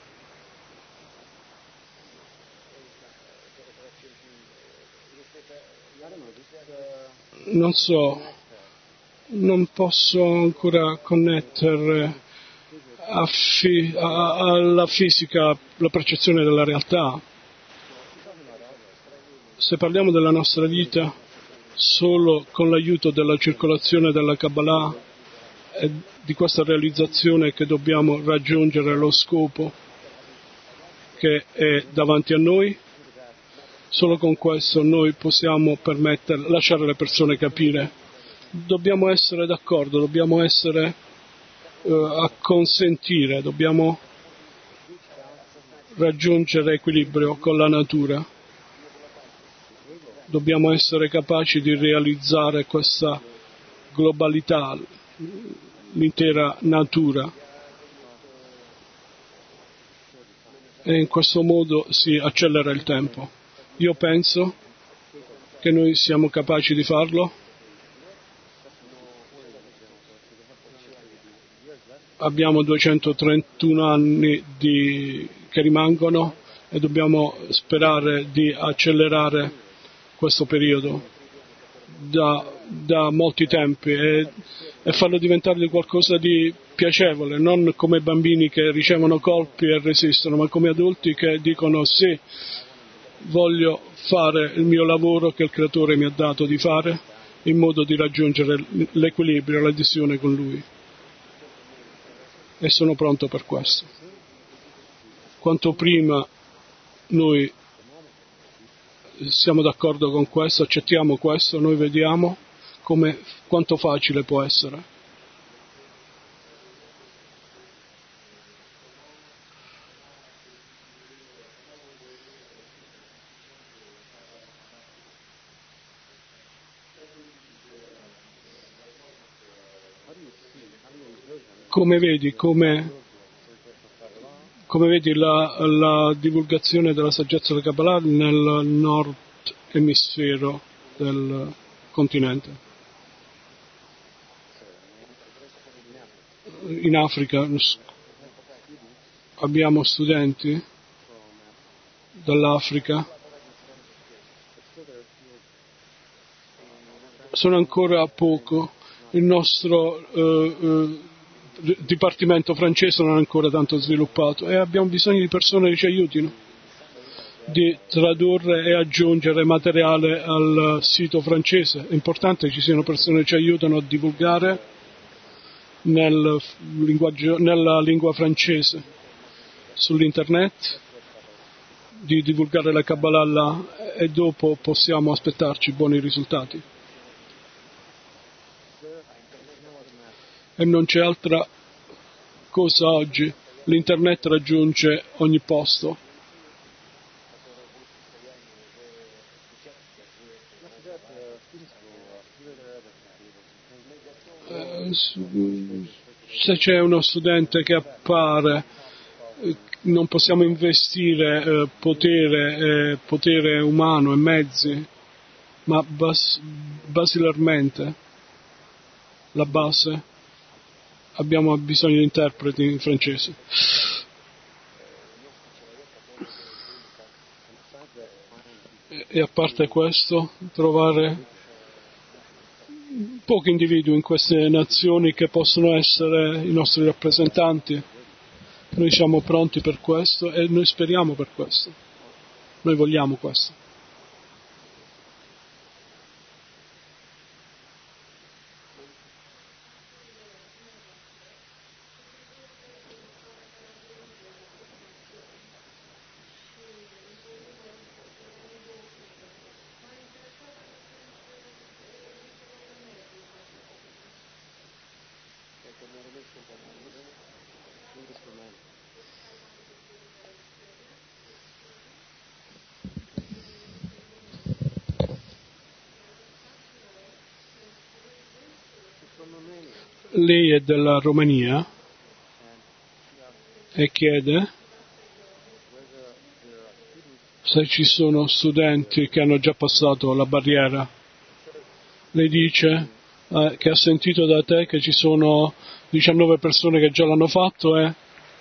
Non so, non posso ancora connettere a fi- a- alla fisica la percezione della realtà. Se parliamo della nostra vita solo con l'aiuto della circolazione della Kabbalah e di questa realizzazione che dobbiamo raggiungere lo scopo che è davanti a noi, Solo con questo noi possiamo permettere, lasciare le persone capire. Dobbiamo essere d'accordo, dobbiamo essere eh, a consentire, dobbiamo raggiungere equilibrio con la natura. Dobbiamo essere capaci di realizzare questa globalità, l'intera natura. E in questo modo si accelera il tempo. Io penso che noi siamo capaci di farlo. Abbiamo duecentotrentuno anni di, che rimangono e dobbiamo sperare di accelerare questo periodo da, da molti tempi e, e farlo diventare di qualcosa di piacevole, non come bambini che ricevono colpi e resistono, ma come adulti che dicono sì, voglio fare il mio lavoro che il Creatore mi ha dato di fare in modo di raggiungere l'equilibrio, la l'adesione con Lui. E sono pronto per questo. Quanto prima noi siamo d'accordo con questo, accettiamo questo, noi vediamo come, quanto facile può essere. Come vedi, come, come vedi la, la divulgazione della saggezza della Kabbalah nel nord emisfero del continente. In Africa abbiamo studenti dall'Africa, sono ancora poco, il nostro eh, eh, dipartimento francese non è ancora tanto sviluppato e abbiamo bisogno di persone che ci aiutino, di tradurre e aggiungere materiale al sito francese. È importante che ci siano persone che ci aiutano a divulgare nel linguaggio, nella lingua francese sull'internet, di divulgare la Kabbalah là e dopo possiamo aspettarci buoni risultati. E non c'è altra cosa oggi, l'internet raggiunge ogni posto. Eh, se c'è uno studente che appare, eh, non possiamo investire eh, potere, eh, potere umano e mezzi, ma bas- basilarmente la base. Abbiamo bisogno di interpreti in francese. E a parte questo, trovare pochi individui in queste nazioni che possono essere i nostri rappresentanti. Noi siamo pronti per questo e noi speriamo per questo. Noi vogliamo questo. Lei è della Romania e chiede se ci sono studenti che hanno già passato la barriera. Lei dice eh, che ha sentito da te che ci sono diciannove persone che già l'hanno fatto e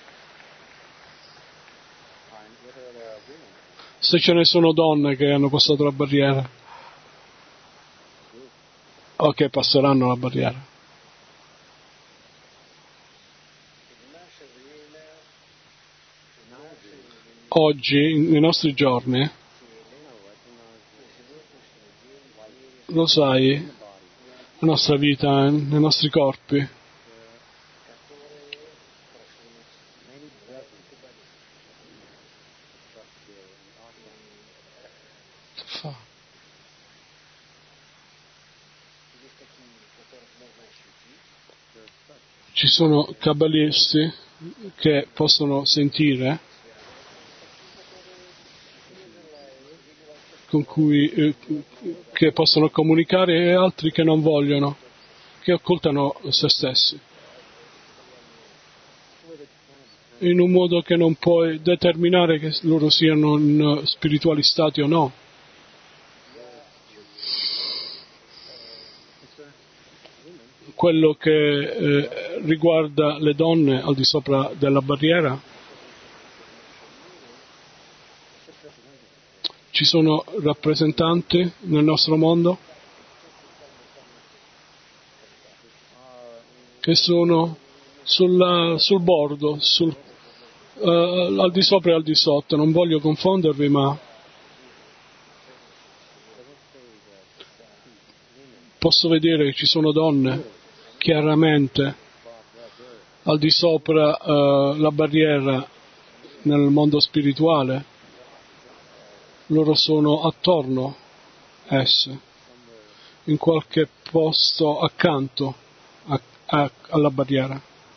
se ce ne sono donne che hanno passato la barriera o che passeranno la barriera. Oggi, nei nostri giorni, lo sai, la nostra vita, nei nostri corpi, Ci sono cabalisti che possono sentire, con cui eh, che possono comunicare, e altri che non vogliono, che occultano se stessi, in un modo che non puoi determinare che loro siano in spirituali stati o no. Quello che eh, riguarda le donne al di sopra della barriera, ci sono rappresentanti nel nostro mondo che sono sulla, sul bordo, sul, uh, al di sopra e al di sotto. Non voglio confondervi, ma posso vedere che ci sono donne chiaramente al di sopra uh, la barriera nel mondo spirituale. Loro sono attorno a esse, in qualche posto accanto a, a, alla barriera,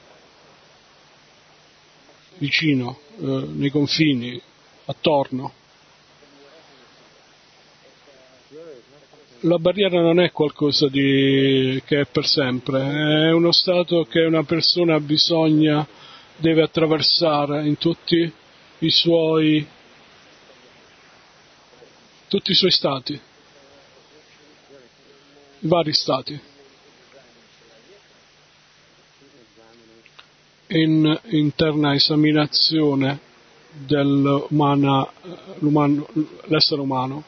vicino, eh, nei confini, attorno. La barriera non è qualcosa di, che è per sempre, è uno stato che una persona bisogna, deve attraversare in tutti i suoi, tutti i suoi stati, i vari stati. In interna esaminazione dell'umana, l'umano, l'essere umano.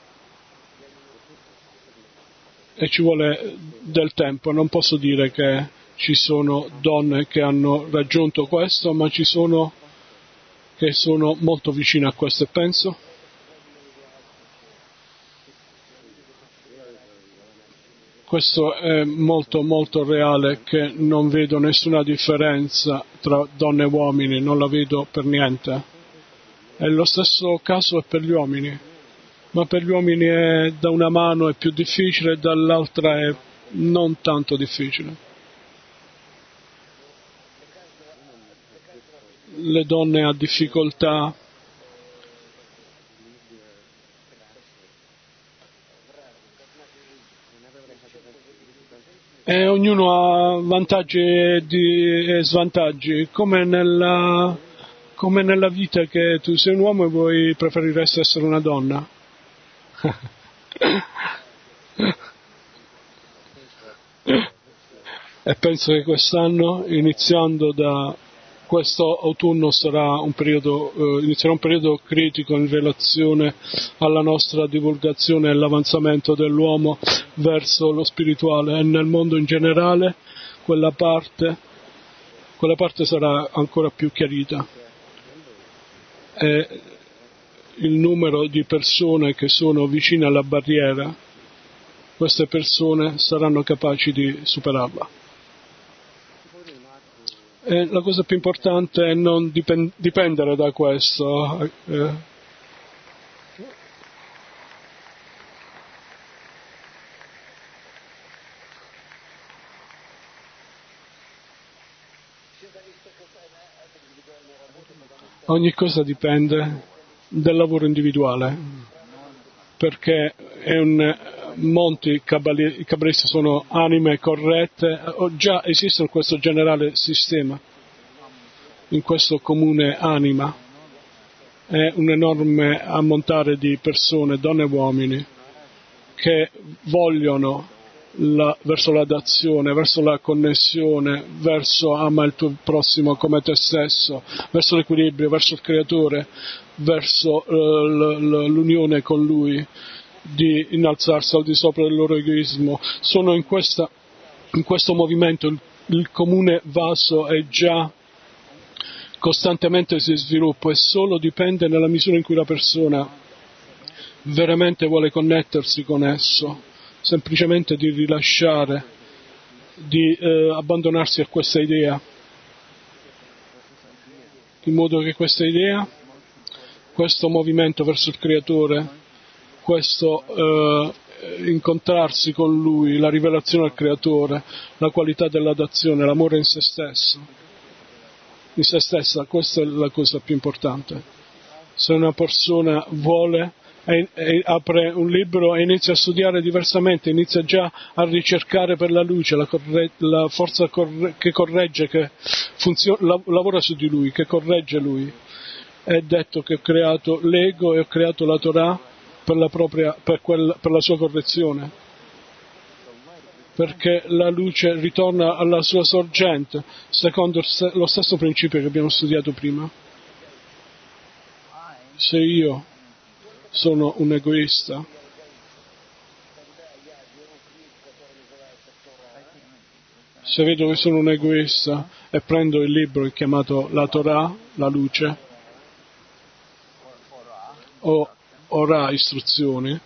E ci vuole del tempo, non posso dire che ci sono donne che hanno raggiunto questo, ma ci sono che sono molto vicine a questo, e penso questo è molto molto reale, che non vedo nessuna differenza tra donne e uomini, non la vedo per niente. E lo stesso caso è per gli uomini. Ma per gli uomini è, da una mano è più difficile e dall'altra è non tanto difficile. Le donne hanno difficoltà e ognuno ha vantaggi e svantaggi, come nella, come nella vita, che tu sei un uomo e vuoi preferiresti essere una donna. E penso che quest'anno, iniziando da questo autunno, sarà un periodo, eh, inizierà un periodo critico in relazione alla nostra divulgazione e all'avanzamento dell'uomo verso lo spirituale, e nel mondo in generale quella parte, quella parte sarà ancora più chiarita. E il numero di persone che sono vicine alla barriera, queste persone saranno capaci di superarla. E la cosa più importante è non dipend- dipendere da questo. Eh. Ogni cosa dipende del lavoro individuale, perché è un, molti cabali, i cabalisti sono anime corrette, o già esiste in questo generale sistema, in questo comune anima, è un enorme ammontare di persone, donne e uomini, che vogliono la, verso la dazione, verso la connessione, verso ama il tuo prossimo come te stesso, verso l'equilibrio, verso il creatore, verso uh, l'unione con lui, di innalzarsi al di sopra del loro egoismo. Sono in, questa, in questo movimento, il, il comune vaso è già costantemente si sviluppa, e solo dipende nella misura in cui la persona veramente vuole connettersi con esso, semplicemente di rilasciare, di eh, abbandonarsi a questa idea, in modo che questa idea, questo movimento verso il creatore, questo eh, incontrarsi con Lui, la rivelazione al Creatore, la qualità dell'adazione, l'amore in se stesso, in se stessa, questa è la cosa più importante. Se una persona vuole, e, e apre un libro e inizia a studiare diversamente, inizia già a ricercare per la luce, la, corre, la forza corre, che corregge, che funziona, la, lavora su di lui, che corregge lui. È detto che ho creato l'ego e ho creato la Torah per la, propria, per quel, per la sua correzione, perché la luce ritorna alla sua sorgente, secondo lo stesso principio che abbiamo studiato prima. Se io sono un egoista, se vedo che sono un egoista e prendo il libro chiamato la Torah, la luce, o ora istruzioni,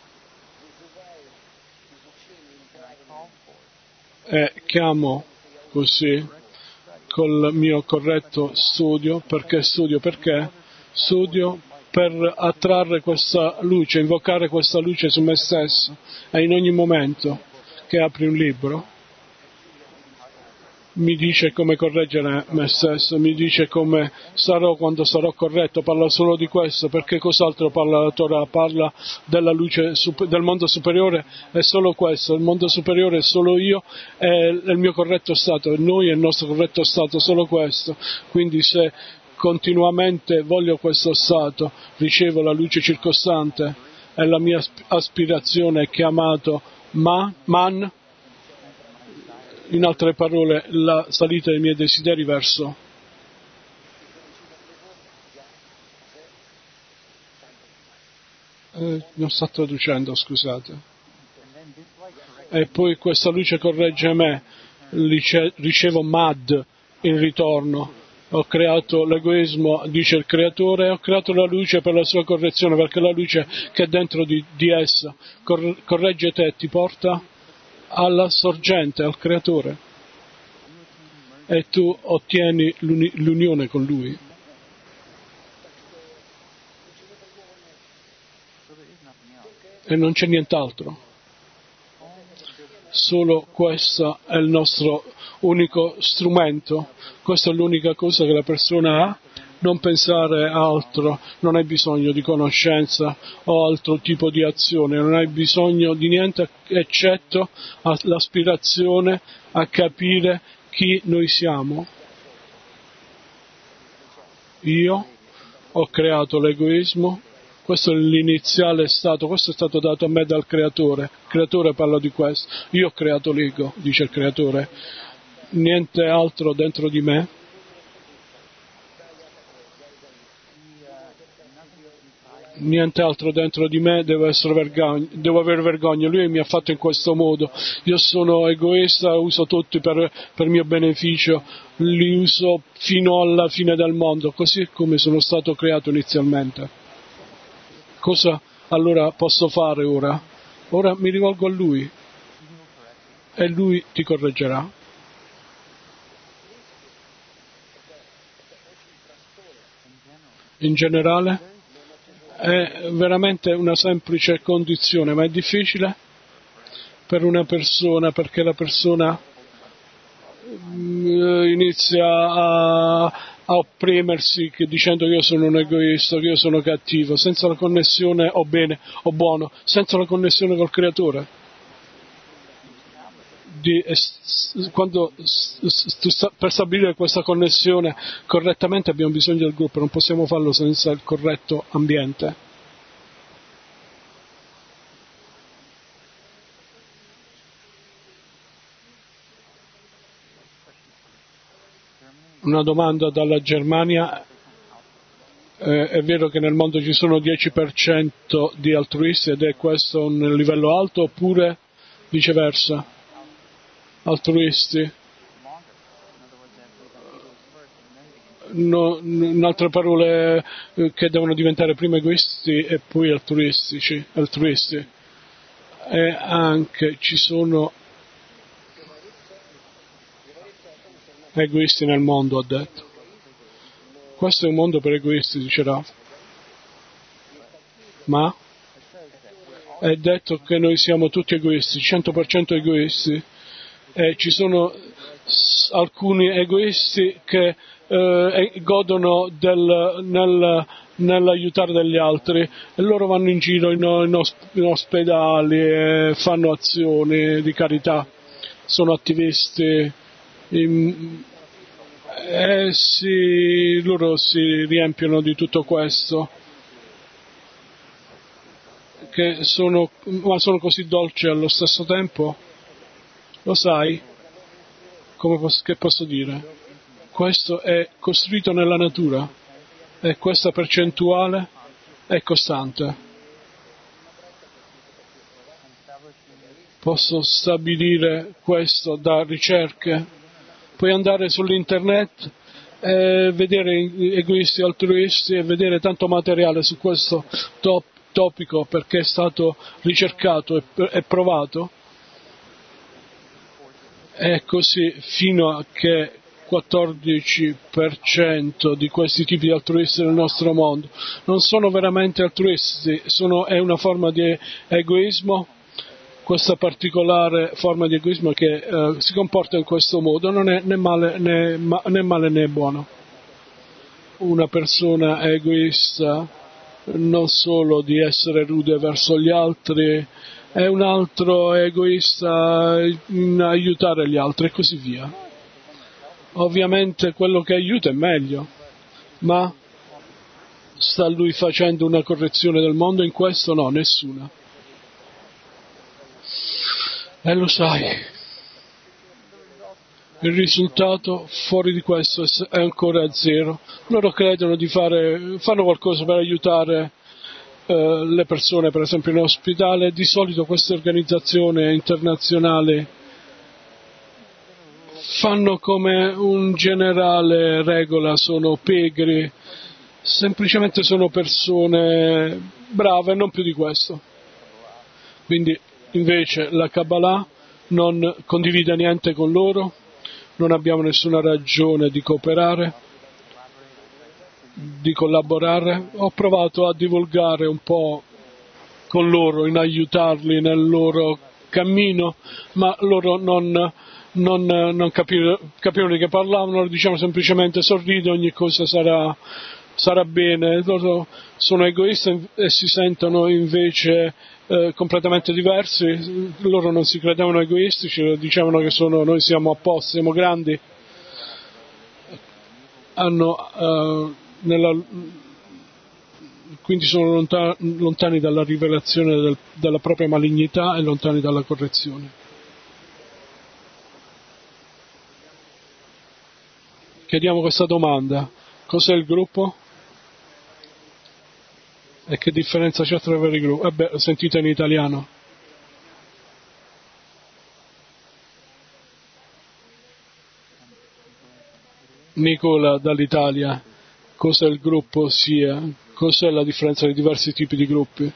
e chiamo così col mio corretto studio, perché studio? Perché studio per attrarre questa luce, invocare questa luce su me stesso, e in ogni momento che apri un libro mi dice come correggere me stesso, mi dice come sarò quando sarò corretto, parla solo di questo, perché cos'altro parla la Torah? Parla della luce, del mondo superiore, è solo questo, il mondo superiore è solo io, è il mio corretto stato, e noi è il nostro corretto stato, solo questo. Quindi se continuamente voglio questo stato, ricevo la luce circostante, e la mia aspirazione è chiamato ma, man, in altre parole, la salita dei miei desideri verso eh, non sto traducendo, scusate. E poi questa luce corregge me, ricevo mad in ritorno. Ho creato l'egoismo, dice il creatore, e ho creato la luce per la sua correzione, perché la luce che è dentro di, di essa corregge te e ti porta alla sorgente, al creatore, e tu ottieni l'uni- l'unione con lui. E non c'è nient'altro. Solo questo è il nostro unico strumento, questa è l'unica cosa che la persona ha, non pensare a altro, non hai bisogno di conoscenza o altro tipo di azione, non hai bisogno di niente eccetto l'aspirazione a capire chi noi siamo. Io ho creato l'egoismo, questo è l'iniziale stato, questo è stato dato a me dal creatore, il creatore parla di questo, io ho creato l'ego, dice il creatore, niente altro dentro di me. Niente altro dentro di me, devo essere vergogna, devo avere vergogna, lui mi ha fatto in questo modo, io sono egoista, uso tutti per, per mio beneficio, li uso fino alla fine del mondo, così come sono stato creato inizialmente. Cosa allora posso fare ora? Ora mi rivolgo a lui e lui ti correggerà. In generale è veramente una semplice condizione, ma è difficile per una persona, perché la persona inizia a, a opprimersi che dicendo che io sono un egoista, che io sono cattivo, senza la connessione o bene o buono, senza la connessione col creatore. Di, quando, per stabilire questa connessione correttamente abbiamo bisogno del gruppo, non possiamo farlo senza il corretto ambiente. Una domanda dalla Germania. Eh, è vero che nel mondo ci sono dieci per cento di altruisti ed è questo un livello alto, oppure viceversa? Altruisti, no, in altre parole, eh, che devono diventare prima egoisti e poi altruistici, altruisti. E anche ci sono egoisti nel mondo, ha detto. Questo è un mondo per egoisti, dice Rav. Ma è detto che noi siamo tutti egoisti, cento per cento egoisti, e ci sono alcuni egoisti che eh, godono del, nel, nell'aiutare degli altri, e loro vanno in giro in, in, osp- in ospedali e fanno azioni di carità, sono attivisti, in, e si, loro si riempiono di tutto questo, che sono, ma sono così dolci allo stesso tempo. Lo sai? Come posso, che posso dire? Questo è costruito nella natura e questa percentuale è costante. Posso stabilire questo da ricerche. Puoi andare sull'internet e vedere egoisti e altruisti e vedere tanto materiale su questo top, topico, perché è stato ricercato e, e provato. È così fino a che quattordici per cento di questi tipi di altruisti nel nostro mondo non sono veramente altruisti, sono, è una forma di egoismo, questa particolare forma di egoismo che eh, si comporta in questo modo, non è né male né, ma, né male né buono. Una persona è egoista non solo di essere rude verso gli altri, è un altro egoista in aiutare gli altri e così via. Ovviamente quello che aiuta è meglio, ma sta lui facendo una correzione del mondo in questo? No, nessuna. E lo sai, il risultato fuori di questo è ancora zero. Loro credono di fare, fanno qualcosa per aiutare eh, le persone, per esempio in ospedale. Di solito queste organizzazioni internazionali fanno come un generale regola, sono pegri, semplicemente sono persone brave, non più di questo. Quindi invece la Kabbalah non condivide niente con loro, non abbiamo nessuna ragione di cooperare, di collaborare. Ho provato a divulgare un po' con loro, in aiutarli nel loro cammino, ma loro non, non, non capivano, capivano di che parlavano, diciamo semplicemente sorrido, ogni cosa sarà, sarà bene. Loro sono egoisti e si sentono invece eh, completamente diversi. Loro non si credevano egoistici, dicevano che sono, noi siamo a posto, siamo grandi. Hanno eh, nella, quindi sono lontani, lontani dalla rivelazione del, della propria malignità e lontani dalla correzione. Chiediamo questa domanda: cos'è il gruppo? E che differenza c'è tra i vari gruppi? Vabbè, sentite in italiano. Nicola dall'Italia, cos'è il gruppo sia? Cos'è la differenza dei diversi tipi di gruppi?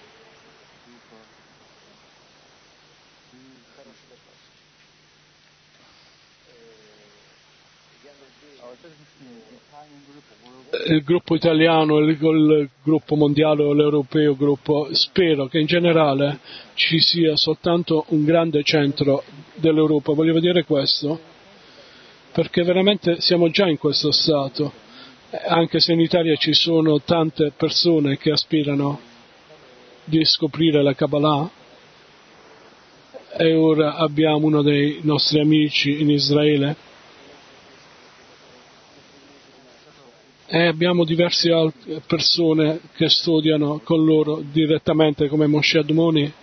Il gruppo italiano, il, il gruppo mondiale o l'europeo gruppo, spero che in generale ci sia soltanto un grande centro dell'Europa. Voglio vedere questo, perché veramente siamo già in questo stato, anche se in Italia ci sono tante persone che aspirano di scoprire la Kabbalah, e ora abbiamo uno dei nostri amici in Israele, e abbiamo diverse altre persone che studiano con loro direttamente, come Moshe Admoni,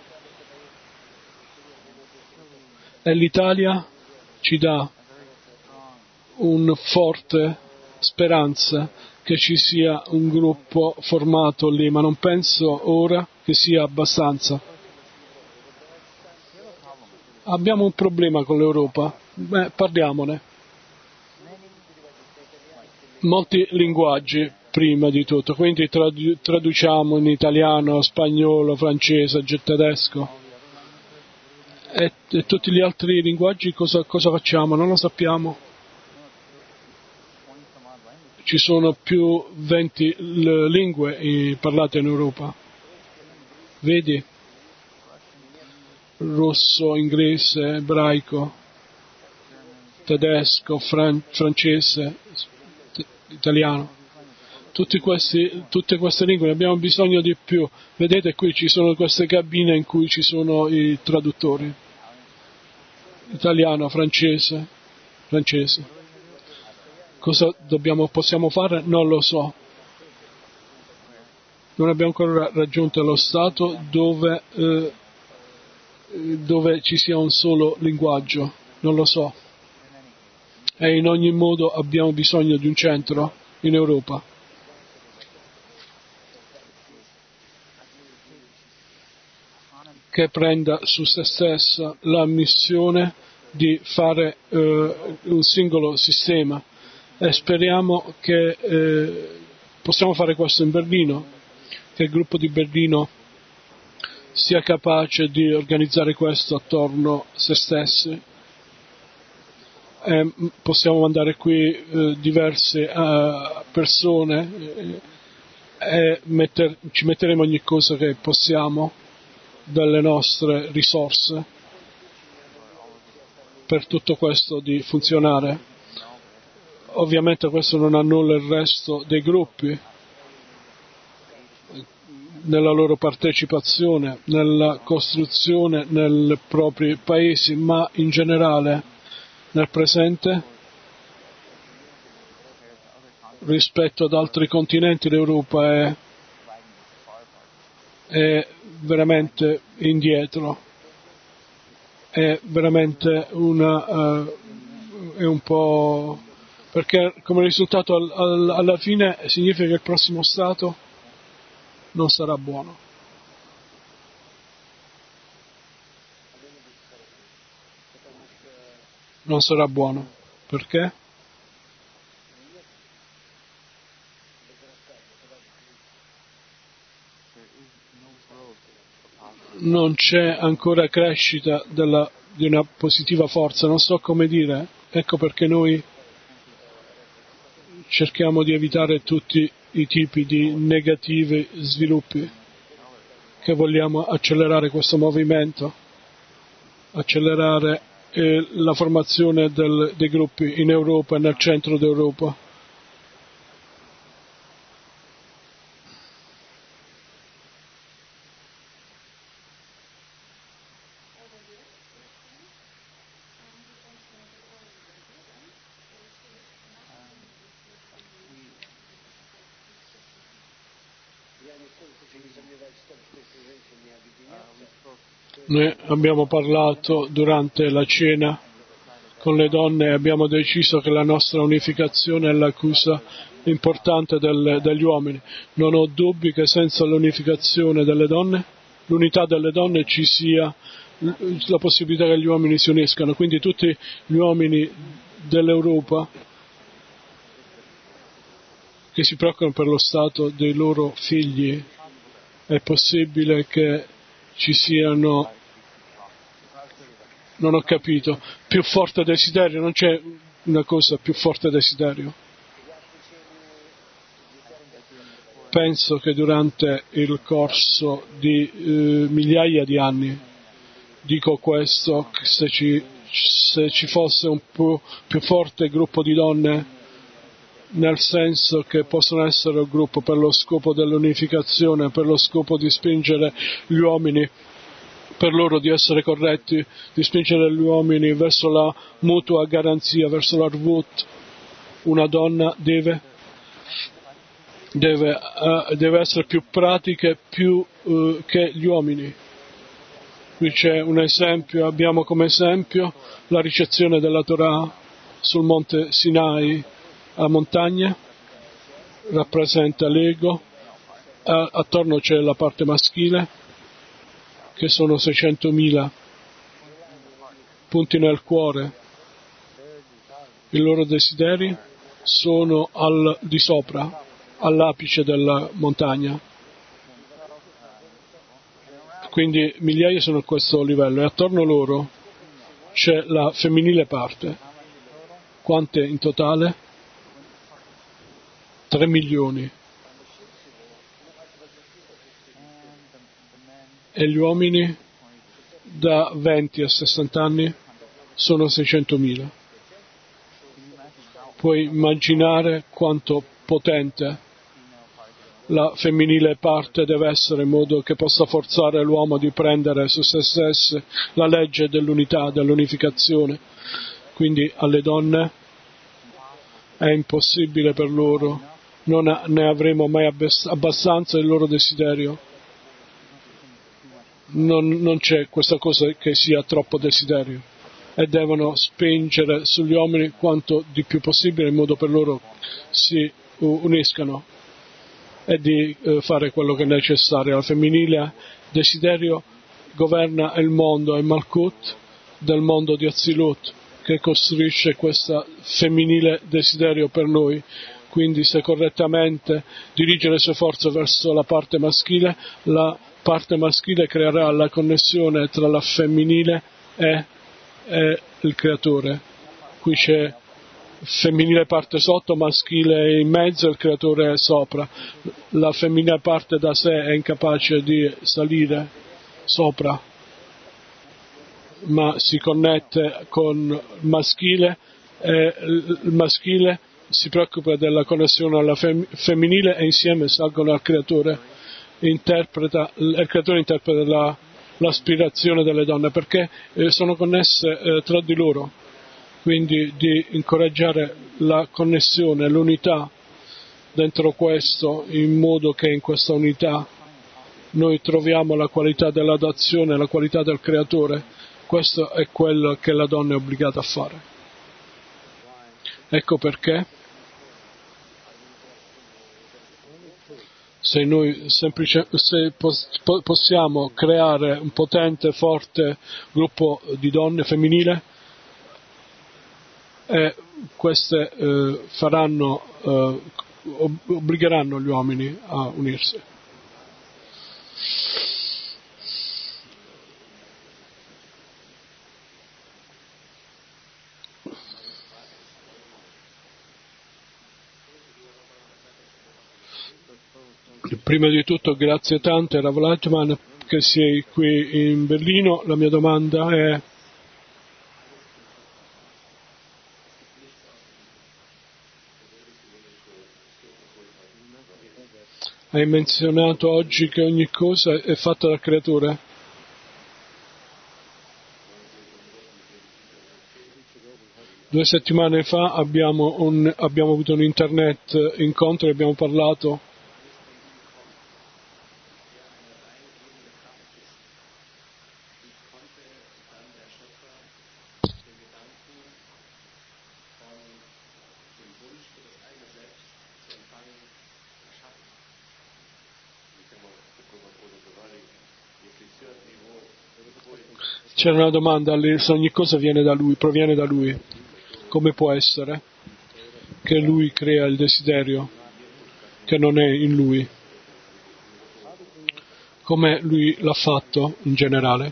e l'Italia ci dà un forte speranza che ci sia un gruppo formato lì, ma non penso ora che sia abbastanza. Abbiamo un problema con l'Europa, beh, parliamone. Molti linguaggi prima di tutto, quindi tradu- traduciamo in italiano, spagnolo, francese, tedesco, e, e tutti gli altri linguaggi cosa, cosa facciamo? Non lo sappiamo. Ci sono più venti l- lingue parlate in Europa, vedi? russo, inglese, ebraico, tedesco, fran- francese, t- italiano. Tutti questi, tutte queste lingue, ne abbiamo bisogno di più. Vedete qui ci sono queste cabine in cui ci sono i traduttori. Italiano, francese, francese. Cosa dobbiamo, possiamo fare? Non lo so. Non abbiamo ancora raggiunto lo stato dove, eh, dove ci sia un solo linguaggio. Non lo so. E in ogni modo abbiamo bisogno di un centro in Europa. Che prenda su se stessa la missione di fare eh, un singolo sistema e speriamo che eh, possiamo fare questo in Berlino, che il gruppo di Berlino sia capace di organizzare questo attorno a se stessi. E possiamo mandare qui eh, diverse uh, persone eh, e metter, ci metteremo ogni cosa che possiamo delle nostre risorse per tutto questo di funzionare. Ovviamente questo non annulla il resto dei gruppi nella loro partecipazione, nella costruzione nei propri paesi, ma in generale nel presente rispetto ad altri continenti l'Europa è, è veramente indietro, è veramente una uh, è un po' perché come risultato al, al, alla fine significa che il prossimo Stato non sarà buono. Non sarà buono. Perché? Non c'è ancora crescita della, di una positiva forza, non so come dire. Ecco perché noi cerchiamo di evitare tutti i tipi di negativi sviluppi, che vogliamo accelerare questo movimento, accelerare eh, la formazione del, dei gruppi in Europa e nel centro d'Europa. Noi abbiamo parlato durante la cena con le donne e abbiamo deciso che la nostra unificazione è la cosa importante del, degli uomini. Non ho dubbi che senza l'unificazione delle donne, l'unità delle donne, ci sia la possibilità che gli uomini si uniscano. Quindi tutti gli uomini dell'Europa che si preoccupano per lo stato dei loro figli, è possibile che ci siano, non ho capito, più forte desiderio, non c'è una cosa più forte desiderio. Penso che durante il corso di eh, migliaia di anni, dico questo, se ci, se ci fosse un po' più forte gruppo di donne, nel senso che possono essere un gruppo per lo scopo dell'unificazione, per lo scopo di spingere gli uomini, per loro di essere corretti, di spingere gli uomini verso la mutua garanzia, verso l'Arvut. Una donna deve, deve, uh, deve essere più pratica più uh, che gli uomini. Qui c'è un esempio, abbiamo come esempio la ricezione della Torah sul monte Sinai, a montagna, rappresenta l'ego, a, attorno c'è la parte maschile, che sono seicentomila punti nel cuore, i loro desideri sono al di sopra, all'apice della montagna. Quindi migliaia sono a questo livello e attorno loro c'è la femminile parte. Quante in totale? Tre milioni. E gli uomini da venti a sessanta anni sono seicentomila. Puoi immaginare quanto potente la femminile parte deve essere in modo che possa forzare l'uomo di prendere su se stesse la legge dell'unità, dell'unificazione. Quindi alle donne è impossibile per loro, non ne avremo mai abbastanza del loro desiderio. Non, non c'è questa cosa che sia troppo desiderio e devono spingere sugli uomini quanto di più possibile in modo per loro si uniscano e di eh, fare quello che è necessario. La femminile desiderio governa il mondo, è Malkut del mondo di Azilut che costruisce questo femminile desiderio per noi. Quindi se correttamente dirige le sue forze verso la parte maschile, la parte maschile creerà la connessione tra la femminile e, e il creatore. Qui c'è femminile parte sotto, maschile in mezzo e il creatore è sopra. La femminile parte da sé è incapace di salire sopra, ma si connette con il maschile e il maschile si preoccupa della connessione alla fem- femminile e insieme salgono al creatore. Interpreta, il creatore interpreta la, l'aspirazione delle donne perché eh, sono connesse eh, tra di loro, quindi di incoraggiare la connessione, l'unità dentro questo, in modo che in questa unità noi troviamo la qualità dell'adazione, la qualità del creatore. Questo è quello che la donna è obbligata a fare. Ecco perché se noi semplice, se pos- possiamo creare un potente, forte gruppo di donne femminile, e queste eh, faranno, eh, obbligheranno gli uomini a unirsi. Prima di tutto grazie tante Rav Lightman che sei qui in Berlino. La mia domanda è: hai menzionato oggi che ogni cosa è fatta dal creatore? Due settimane fa abbiamo, un, abbiamo avuto un internet incontro e abbiamo parlato C'era una domanda, se ogni cosa viene da lui, proviene da lui, come può essere che lui crea il desiderio che non è in lui? Come lui l'ha fatto in generale?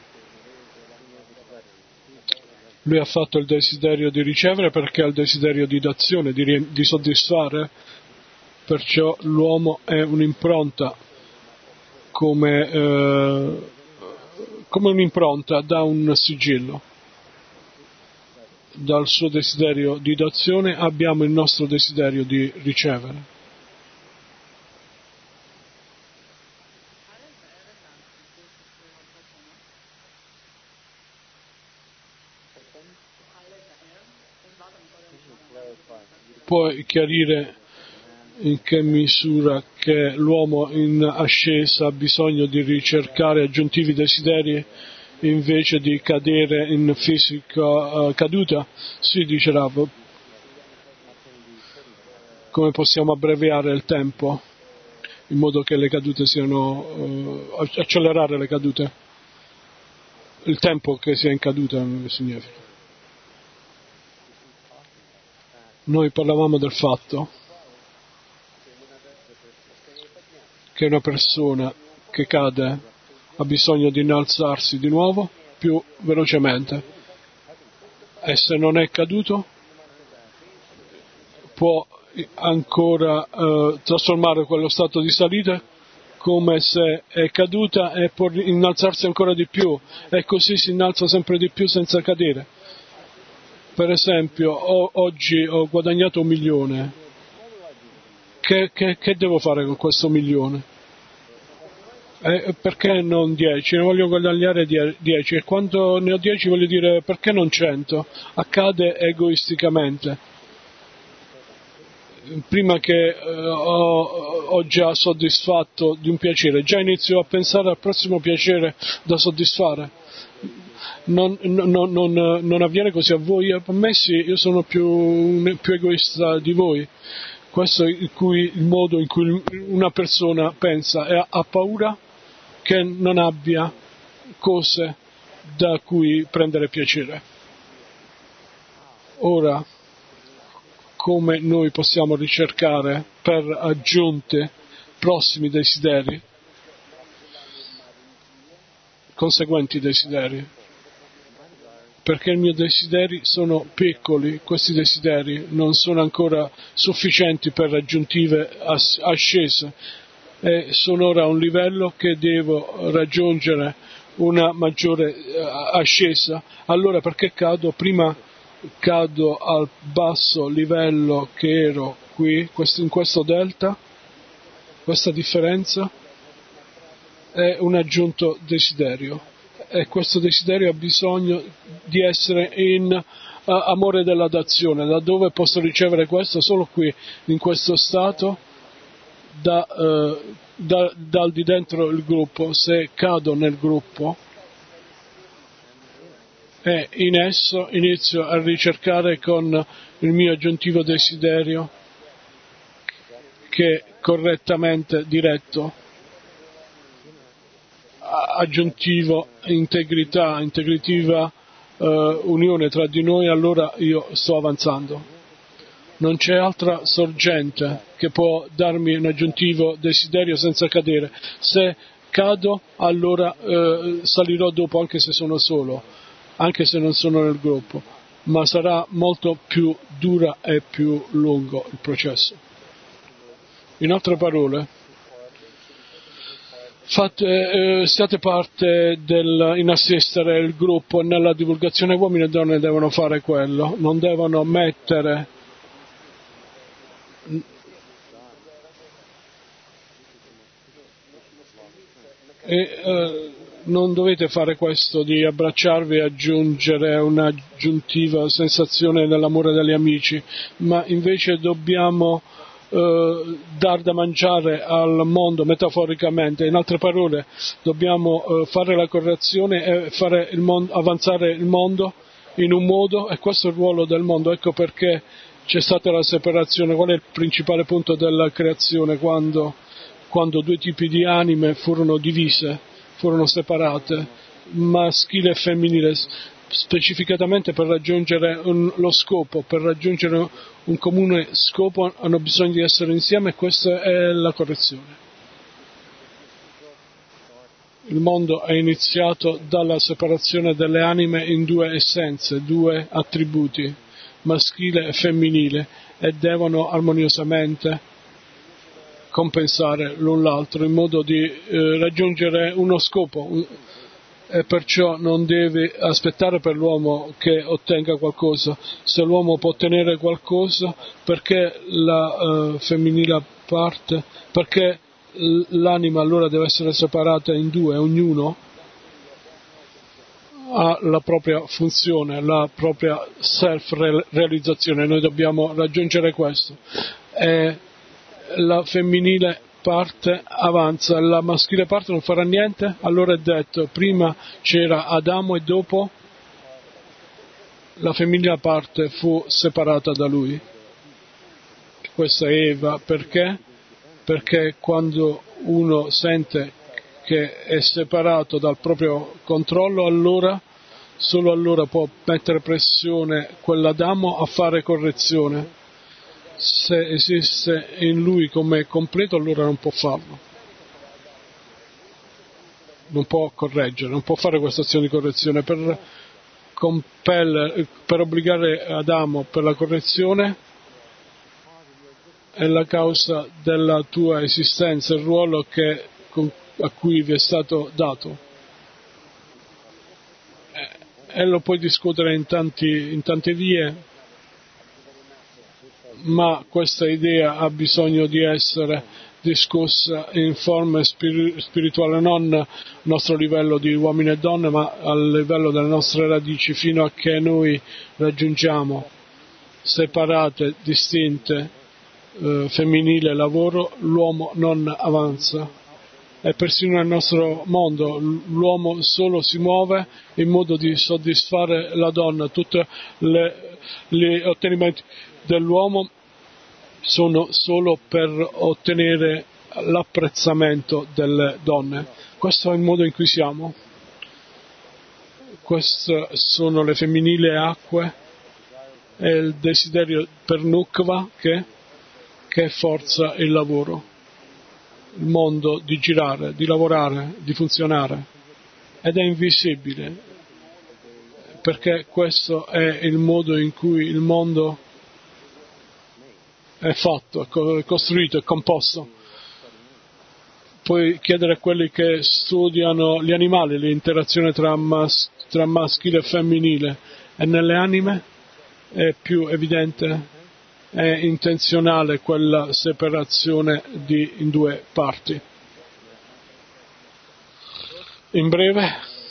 Lui ha fatto il desiderio di ricevere perché ha il desiderio di d'azione, di, di soddisfare, perciò l'uomo è un'impronta come... Eh, come un'impronta da un sigillo. Dal suo desiderio di d'azione abbiamo il nostro desiderio di ricevere. Puoi chiarire in che misura che l'uomo in ascesa ha bisogno di ricercare aggiuntivi desideri invece di cadere in fisica uh, caduta? Sì, dice Rav. Come possiamo abbreviare il tempo in modo che le cadute siano uh, accelerare le cadute? Il tempo che sia in caduta significa. Noi parlavamo del fatto che una persona che cade ha bisogno di innalzarsi di nuovo più velocemente e se non è caduto può ancora eh, trasformare quello stato di salita come se è caduta e può innalzarsi ancora di più, e così si innalza sempre di più senza cadere. Per esempio, ho, oggi ho guadagnato un milione, che, che, che devo fare con questo milione? Eh, perché non dieci? Ne voglio guadagnare dieci, e quando ne ho dieci voglio dire perché non cento? Accade egoisticamente. Prima che eh, ho, ho già soddisfatto di un piacere, già inizio a pensare al prossimo piacere da soddisfare. Non, non, non, non avviene così a voi? A me sì, io sono più, più egoista di voi. Questo è il, cui, il modo in cui una persona pensa, e ha paura che non abbia cose da cui prendere piacere. Ora, come noi possiamo ricercare per aggiunte prossimi desideri, conseguenti desideri? Perché i miei desideri sono piccoli, questi desideri non sono ancora sufficienti per raggiuntive as- ascese, e sono ora a un livello che devo raggiungere una maggiore uh, ascesa. Allora perché cado? Prima cado al basso livello che ero qui, questo, in questo delta, questa differenza è un aggiunto desiderio, e questo desiderio ha bisogno di essere in uh, amore della dazione. Da dove posso ricevere questo? Solo qui, in questo stato, da, uh, da, dal di dentro il gruppo. Se cado nel gruppo, e in esso inizio a ricercare con il mio aggiuntivo desiderio, che correttamente diretto, aggiuntivo integrità, integrativa eh, unione tra di noi, allora io sto avanzando. Non c'è altra sorgente che può darmi un aggiuntivo desiderio senza cadere. Se cado, allora eh, salirò dopo, anche se sono solo, anche se non sono nel gruppo, ma sarà molto più dura e più lungo il processo. In altre parole, Fate, eh, siate parte del, in assistere il gruppo, e nella divulgazione uomini e donne devono fare quello, non devono mettere e, eh, non dovete fare questo di abbracciarvi e aggiungere un'aggiuntiva sensazione dell'amore degli amici, ma invece dobbiamo Uh, dar da mangiare al mondo metaforicamente. In altre parole, dobbiamo uh, fare la correzione e fare il mondo, avanzare il mondo in un modo, e questo è il ruolo del mondo. Ecco perché c'è stata la separazione. Qual è il principale punto della creazione? Quando, quando due tipi di anime furono divise, furono separate, maschile e femminile, specificatamente per raggiungere un, lo scopo, per raggiungere un comune scopo hanno bisogno di essere insieme, e questa è la correzione. Il mondo è iniziato dalla separazione delle anime in due essenze, due attributi, maschile e femminile, e devono armoniosamente compensare l'un l'altro in modo di eh, raggiungere uno scopo. E perciò non deve aspettare per l'uomo che ottenga qualcosa. Se l'uomo può ottenere qualcosa, perché la uh, femminile parte, perché l'anima allora deve essere separata in due, ognuno ha la propria funzione, la propria self-realizzazione. Noi dobbiamo raggiungere questo. E la femminile parte avanza, la maschile parte non farà niente. Allora è detto, prima c'era Adamo e dopo la femminile parte fu separata da lui. Questa è Eva. Perché? Perché quando uno sente che è separato dal proprio controllo, allora, solo allora può mettere pressione quell'Adamo a fare correzione. Se esiste in lui come completo, allora non può farlo, non può correggere, non può fare questa azione di correzione. Per compellere, per obbligare Adamo per la correzione è la causa della tua esistenza, il ruolo che a cui vi è stato dato. E lo puoi discutere in, tanti, in tante vie, ma questa idea ha bisogno di essere discussa in forma spirituale, non al nostro livello di uomini e donne, ma al livello delle nostre radici, fino a che noi raggiungiamo separate, distinte, eh, femminile e lavoro, l'uomo non avanza. E persino nel nostro mondo l'uomo solo si muove in modo di soddisfare la donna. Tutti gli ottenimenti dell'uomo sono solo per ottenere l'apprezzamento delle donne. Questo è il modo in cui siamo. Queste sono le femminili acque e il desiderio per Nukva che, che forza il lavoro, il mondo di girare, di lavorare, di funzionare, ed è invisibile, perché questo è il modo in cui il mondo è fatto, è costruito, è composto. Puoi chiedere a quelli che studiano gli animali l'interazione tra, mas- tra maschile e femminile, e nelle anime è più evidente, è intenzionale quella separazione di, in due parti. In breve,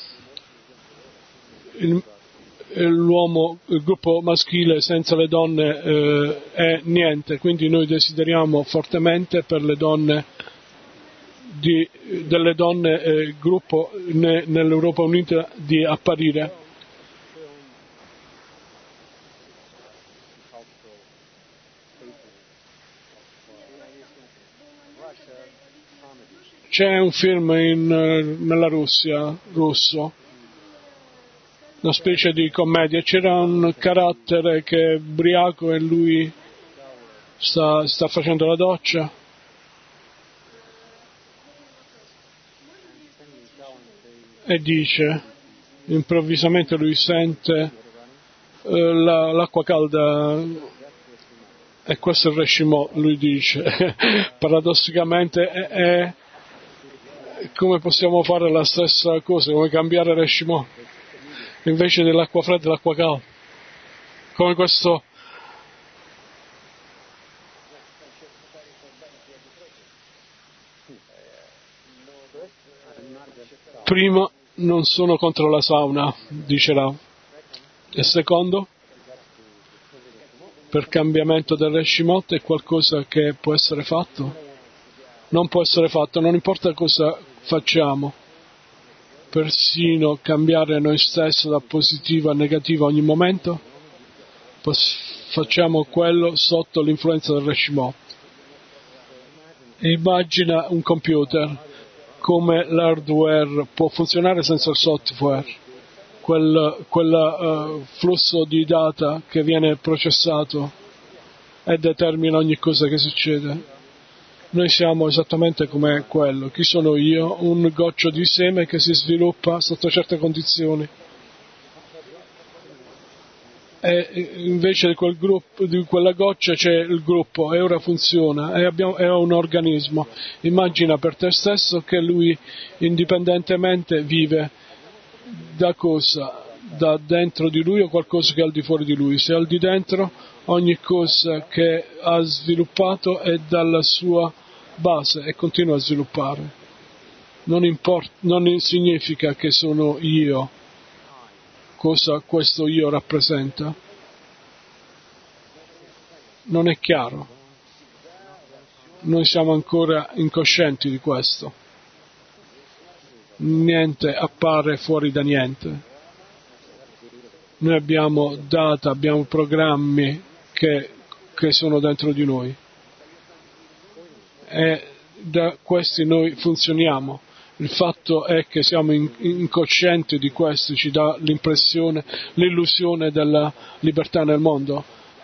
il, l'uomo, il gruppo maschile senza le donne eh, è niente, quindi noi desideriamo fortemente per le donne di, delle donne eh, il gruppo ne, nell'Europa Unita di apparire. C'è un film in, nella Russia, russo, una specie di commedia, c'era un carattere che è ubriaco e lui sta, sta facendo la doccia e dice, improvvisamente lui sente eh, la, l'acqua calda, e questo è il Re Shimo, lui dice, paradossalmente è, è come possiamo fare la stessa cosa, come cambiare Re Shimo, invece dell'acqua fredda l'acqua calda, come questo prima non sono contro la sauna, dice Rao, e secondo, per cambiamento del Re Shimot è qualcosa che può essere fatto, non può essere fatto, non importa cosa facciamo, persino cambiare noi stessi da positivo a negativo ogni momento, facciamo quello sotto l'influenza del Re Shimot. Immagina un computer, come l'hardware può funzionare senza il software, quel, quel uh, flusso di data che viene processato e determina ogni cosa che succede. Noi siamo esattamente come quello. Chi sono io? Un goccio di seme che si sviluppa sotto certe condizioni. E invece di quel gruppo, di quella goccia c'è il gruppo e ora funziona e abbiamo, è un organismo. Immagina per te stesso che lui indipendentemente vive da cosa? Da dentro di lui o qualcosa che è al di fuori di lui. Se è al di dentro, ogni cosa che ha sviluppato è dalla sua base e continua a sviluppare. Non import- non significa che sono io. Cosa questo io rappresenta? Non è chiaro. Noi siamo ancora incoscienti di questo. Niente appare fuori da niente. Noi abbiamo data, abbiamo programmi che, che sono dentro di noi e da questi noi funzioniamo. Il fatto è che siamo incoscienti di questo, ci dà l'impressione, l'illusione della libertà nel mondo.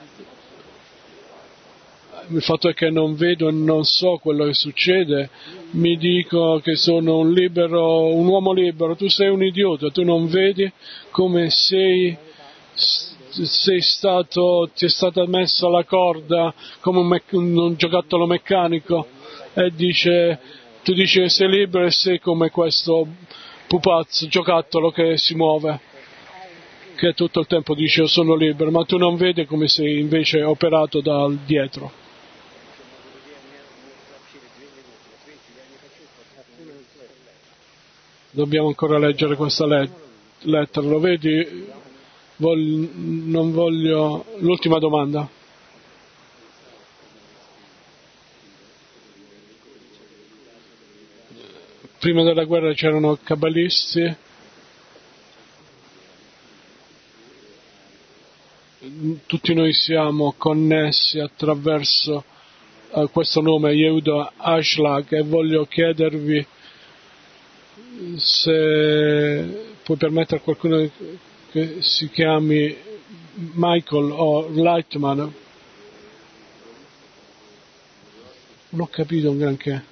Il fatto è che non vedo e non so quello che succede, mi dico che sono un libero, un uomo libero, tu sei un idiota, tu non vedi come sei, sei stato, ti è stata messa la corda come un, mec- un giocattolo meccanico e dice tu dici che sei libero e sei come questo pupazzo, giocattolo che si muove, che tutto il tempo dice io sono libero, ma tu non vedi come sei invece operato da dietro. Dobbiamo ancora leggere questa let- lettera, lo vedi? Voglio, non voglio... L'ultima domanda. Prima della guerra c'erano cabalisti, tutti noi siamo connessi attraverso uh, questo nome Yehuda Ashlag, e voglio chiedervi se puoi permettere a qualcuno che si chiami Michael o Lightman. Non ho capito un granché.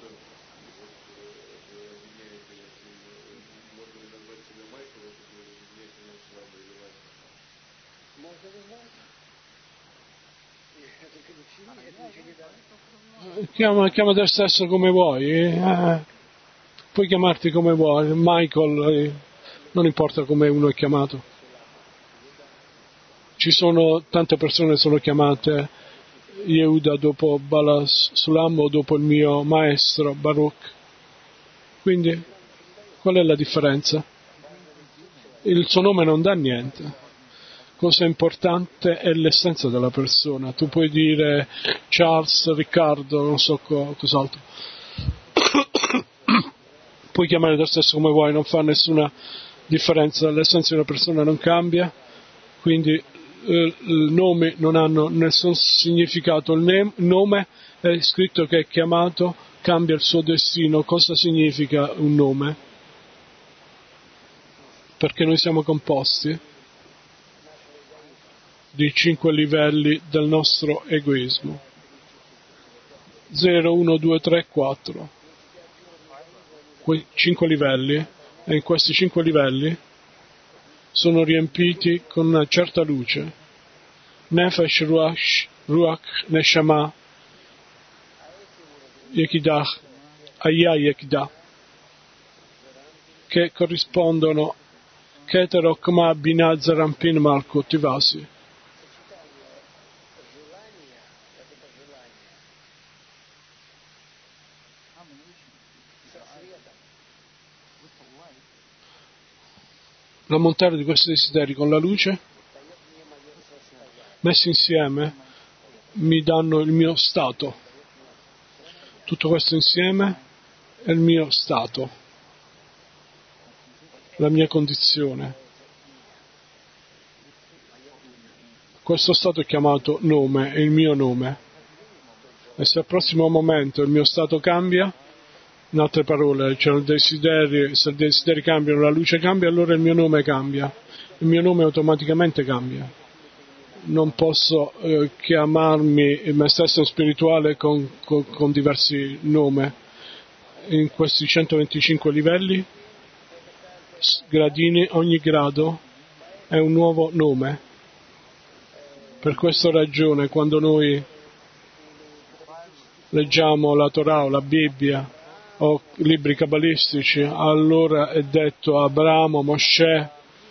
Chiama, chiama te stesso come vuoi, eh, puoi chiamarti come vuoi, Michael, eh, non importa come uno è chiamato. Ci sono tante persone che sono chiamate Yehuda dopo Bala Sulam o dopo il mio maestro Baruch. Quindi qual è la differenza? Il suo nome non dà niente. Cosa importante è l'essenza della persona. Tu puoi dire Charles, Riccardo, non so co- cos'altro. Puoi chiamare te stesso come vuoi, non fa nessuna differenza. L'essenza di una persona non cambia, quindi eh, i nomi non hanno nessun significato. Il ne- nome è scritto che è chiamato, cambia il suo destino. Cosa significa un nome? Perché noi siamo composti di cinque livelli del nostro egoismo. zero, uno, due, tre, quattro. Quei cinque livelli, e in questi cinque livelli sono riempiti con una certa luce. Nefesh, Ruach, Ruach, Neshama, Yekidah, Ayah Yekidah, che corrispondono Keter, Okma, Binah, Zerampin, Malkut, Tivasi. L'ammontare di questi desideri con la luce, messi insieme, mi danno il mio stato. Tutto questo insieme è il mio stato, la mia condizione. Questo stato è chiamato nome, è il mio nome. E se al prossimo momento il mio stato cambia, in altre parole, cioè il desiderio, se i desideri cambiano, la luce cambia, allora il mio nome cambia. Il mio nome automaticamente cambia. Non posso eh, chiamarmi me stesso spirituale con, con, con diversi nomi. In questi centoventicinque livelli, gradini, ogni grado è un nuovo nome. Per questa ragione, quando noi leggiamo la Torah o la Bibbia o libri cabalistici, allora è detto Abramo, Mosè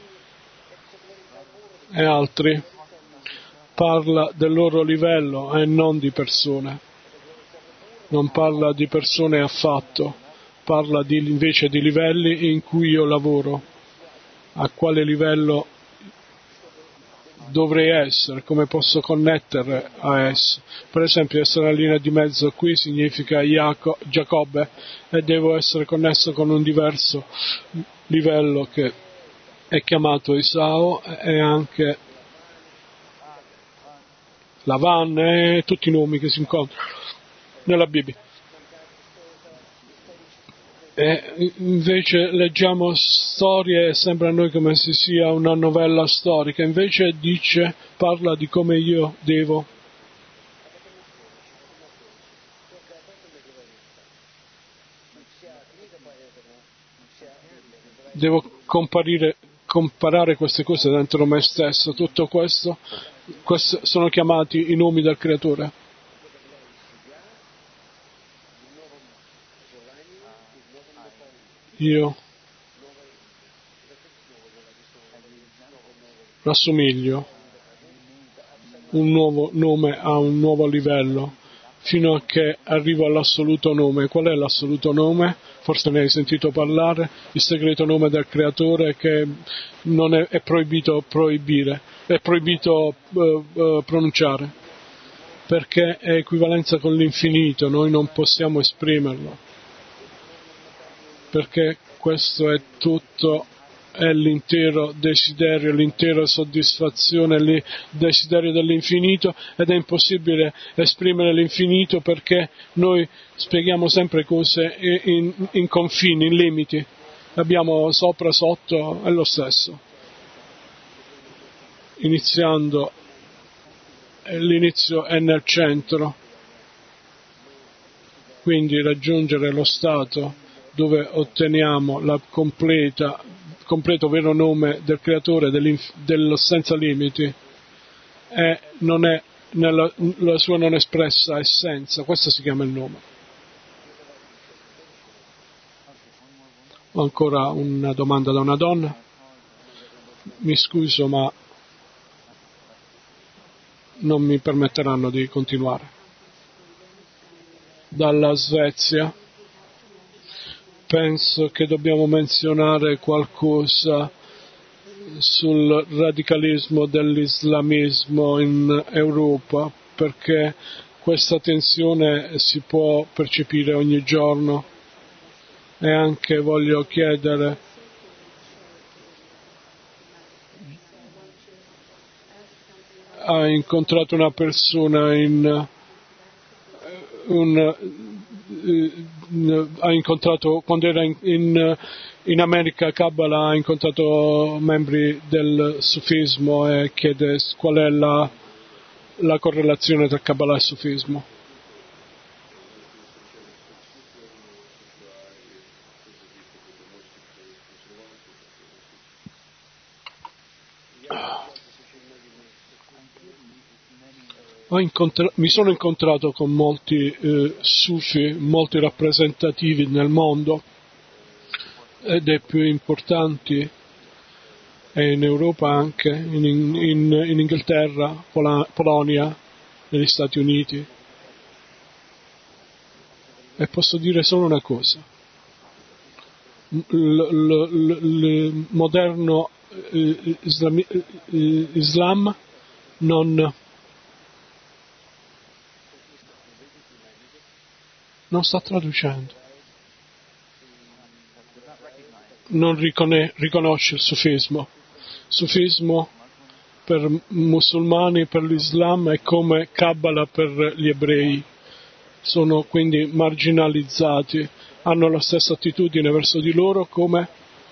e altri, parla del loro livello e non di persone. Non parla di persone affatto, parla di, invece di livelli in cui io lavoro, a quale livello dovrei essere, come posso connettere a esso. Per esempio, essere nella linea di mezzo qui significa Iaco, Giacobbe, e devo essere connesso con un diverso livello che è chiamato Esau, e anche Lavan e tutti i nomi che si incontrano nella Bibbia. E invece leggiamo storie e sembra a noi come se sia una novella storica, invece dice, parla di come io devo devo comparire, comparare queste cose dentro me stesso. Tutto questo, questo sono chiamati i nomi del Creatore. io rassomiglio un nuovo nome a un nuovo livello, fino a che arrivo all'assoluto nome. Qual è l'assoluto nome? Forse ne hai sentito parlare, il segreto nome del creatore che non è, è proibito proibire, è proibito eh, eh, pronunciare, perché è equivalenza con l'infinito, noi non possiamo esprimerlo, perché questo è tutto, è l'intero desiderio, l'intera soddisfazione, il desiderio dell'infinito, ed è impossibile esprimere l'infinito perché noi spieghiamo sempre cose in, in confini, in limiti. Abbiamo sopra, sotto, è lo stesso. Iniziando, l'inizio è nel centro, quindi raggiungere lo stato dove otteniamo la completa completo vero nome del creatore dello senza limiti e non è nella la sua non espressa essenza. Questo si chiama il nome. Ho ancora una domanda da una donna. Mi scuso, ma non mi permetteranno di continuare. Dalla Svezia. Penso che dobbiamo menzionare qualcosa sul radicalismo dell'islamismo in Europa, perché questa tensione si può percepire ogni giorno, e anche voglio chiedere ha incontrato una persona in un ha incontrato quando era in, in, in America Kabbalah, ha incontrato membri del sufismo e chiede qual è la, la correlazione tra Kabbalah e sufismo. Ho incontra- mi sono incontrato con molti eh, sufi, molti rappresentativi nel mondo, e dei più importanti, e in Europa anche, in, in, in Inghilterra, Pol- Polonia, negli Stati Uniti. E posso dire solo una cosa: il, il, il moderno eh, islami- eh, Islam non non sta traducendo, non ricone- riconosce il sufismo. Sufismo per musulmani, per l'Islam, è come Kabbalah per gli ebrei, sono quindi marginalizzati, hanno la stessa attitudine verso di loro come,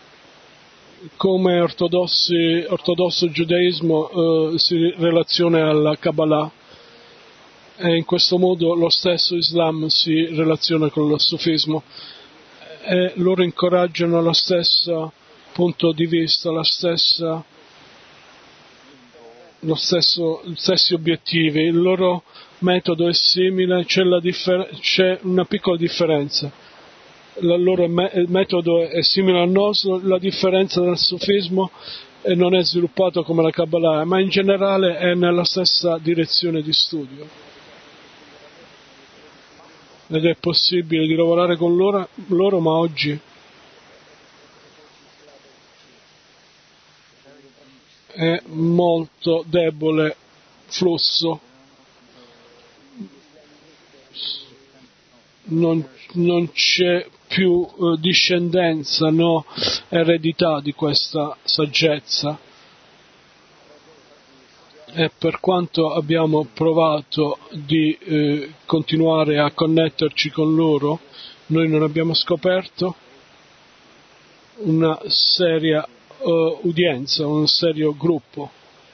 come ortodossi, ortodosso giudaismo eh, si relaziona alla Kabbalah. E in questo modo lo stesso Islam si relaziona con lo sufismo, e loro incoraggiano lo stesso punto di vista, la stessa, lo stesso, gli stessi obiettivi. Il loro metodo è simile, c'è, la differ- c'è una piccola differenza. Il loro me- il metodo è simile al nostro, la differenza del sufismo è non è sviluppato come la Kabbalah, ma in generale è nella stessa direzione di studio. Ed è possibile di lavorare con loro, loro ma oggi è molto debole flusso, non, non c'è più eh, discendenza, no eredità di questa saggezza. E per quanto abbiamo provato di eh, continuare a connetterci con loro, noi non abbiamo scoperto una seria uh, udienza, un serio gruppo.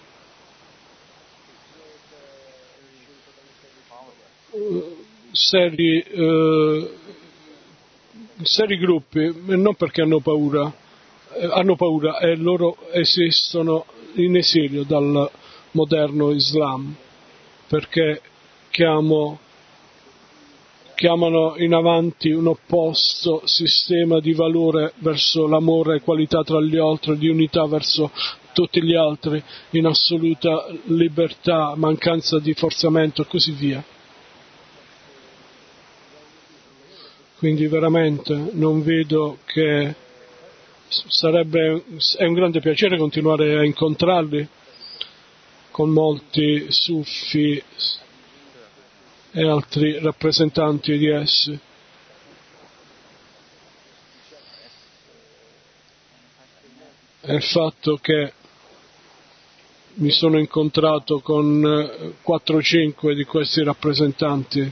Uh, seri, uh, seri gruppi, non perché hanno paura, eh, hanno paura e loro esistono in esilio dal moderno Islam, perché chiamo chiamano in avanti un opposto sistema di valore verso l'amore e qualità tra gli altri, di unità verso tutti gli altri, in assoluta libertà, mancanza di forzamento e così via. Quindi veramente non vedo che sarebbe, è un grande piacere continuare a incontrarli con molti sufi e altri rappresentanti di essi. E il fatto che mi sono incontrato con quattro o cinque di questi rappresentanti,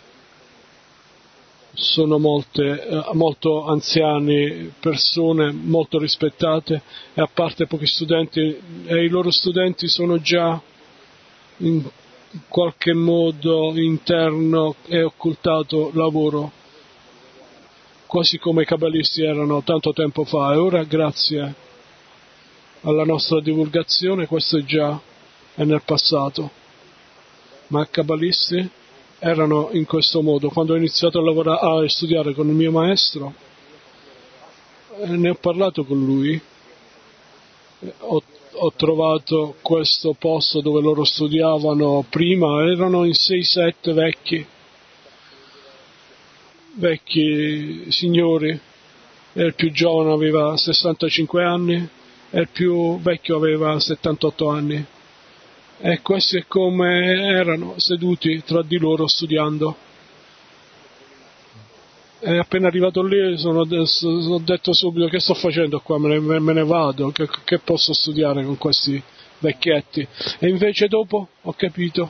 sono molte, molto anziani, persone molto rispettate, e a parte pochi studenti, e i loro studenti sono già in qualche modo interno e occultato lavoro, quasi come i cabalisti erano tanto tempo fa, e ora grazie alla nostra divulgazione questo è già è nel passato. Ma i cabalisti erano in questo modo. Quando ho iniziato a lavorare, a studiare con il mio maestro, eh, ne ho parlato con lui, ho, ho trovato questo posto dove loro studiavano prima, erano in sei sette vecchi, vecchi signori, e il più giovane aveva sessantacinque anni e il più vecchio aveva settantotto anni. E questi è come erano seduti tra di loro studiando. E appena arrivato lì sono, sono detto subito: che sto facendo qua? Me ne, me ne vado, che, che posso studiare con questi vecchietti? E invece dopo ho capito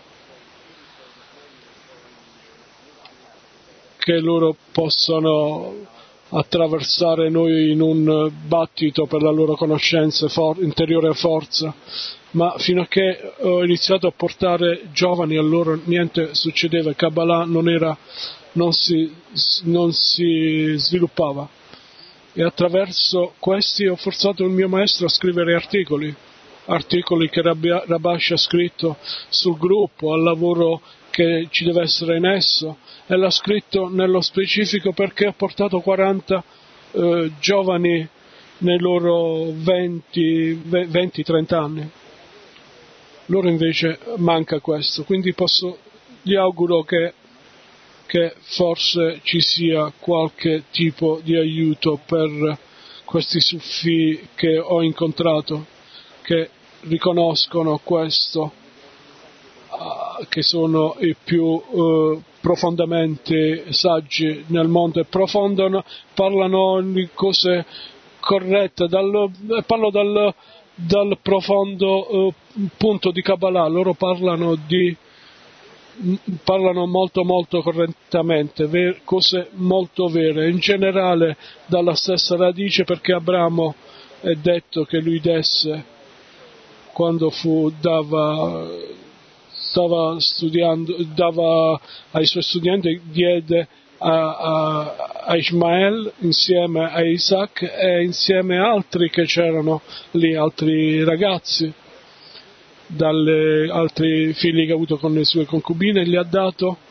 che loro possono attraversare noi in un battito per la loro conoscenza, for- interiore forza, ma fino a che ho iniziato a portare giovani a loro niente succedeva, Kabbalah non era, non si, non si sviluppava, e attraverso questi ho forzato il mio maestro a scrivere articoli, articoli che Rabash ha scritto sul gruppo, al lavoro che ci deve essere in esso, e l'ha scritto nello specifico perché ha portato quaranta eh, giovani nei loro venti trenta anni. Loro invece manca questo, quindi posso, gli auguro che, che forse ci sia qualche tipo di aiuto per questi sufi che ho incontrato, che riconoscono questo, uh, che sono i più uh, profondamente saggi nel mondo, e profondano, parlano di cose corrette, dal, parlo dal, dal profondo uh, punto di Kabbalah, loro parlano di parlano molto molto correttamente, ver, cose molto vere, in generale dalla stessa radice, perché Abramo è detto che lui desse quando fu dava stava studiando, dava ai suoi studenti, diede a, a, a Ismael insieme a Isaac e insieme a altri che c'erano lì, altri ragazzi, dalle altri figli che ha avuto con le sue concubine, gli ha dato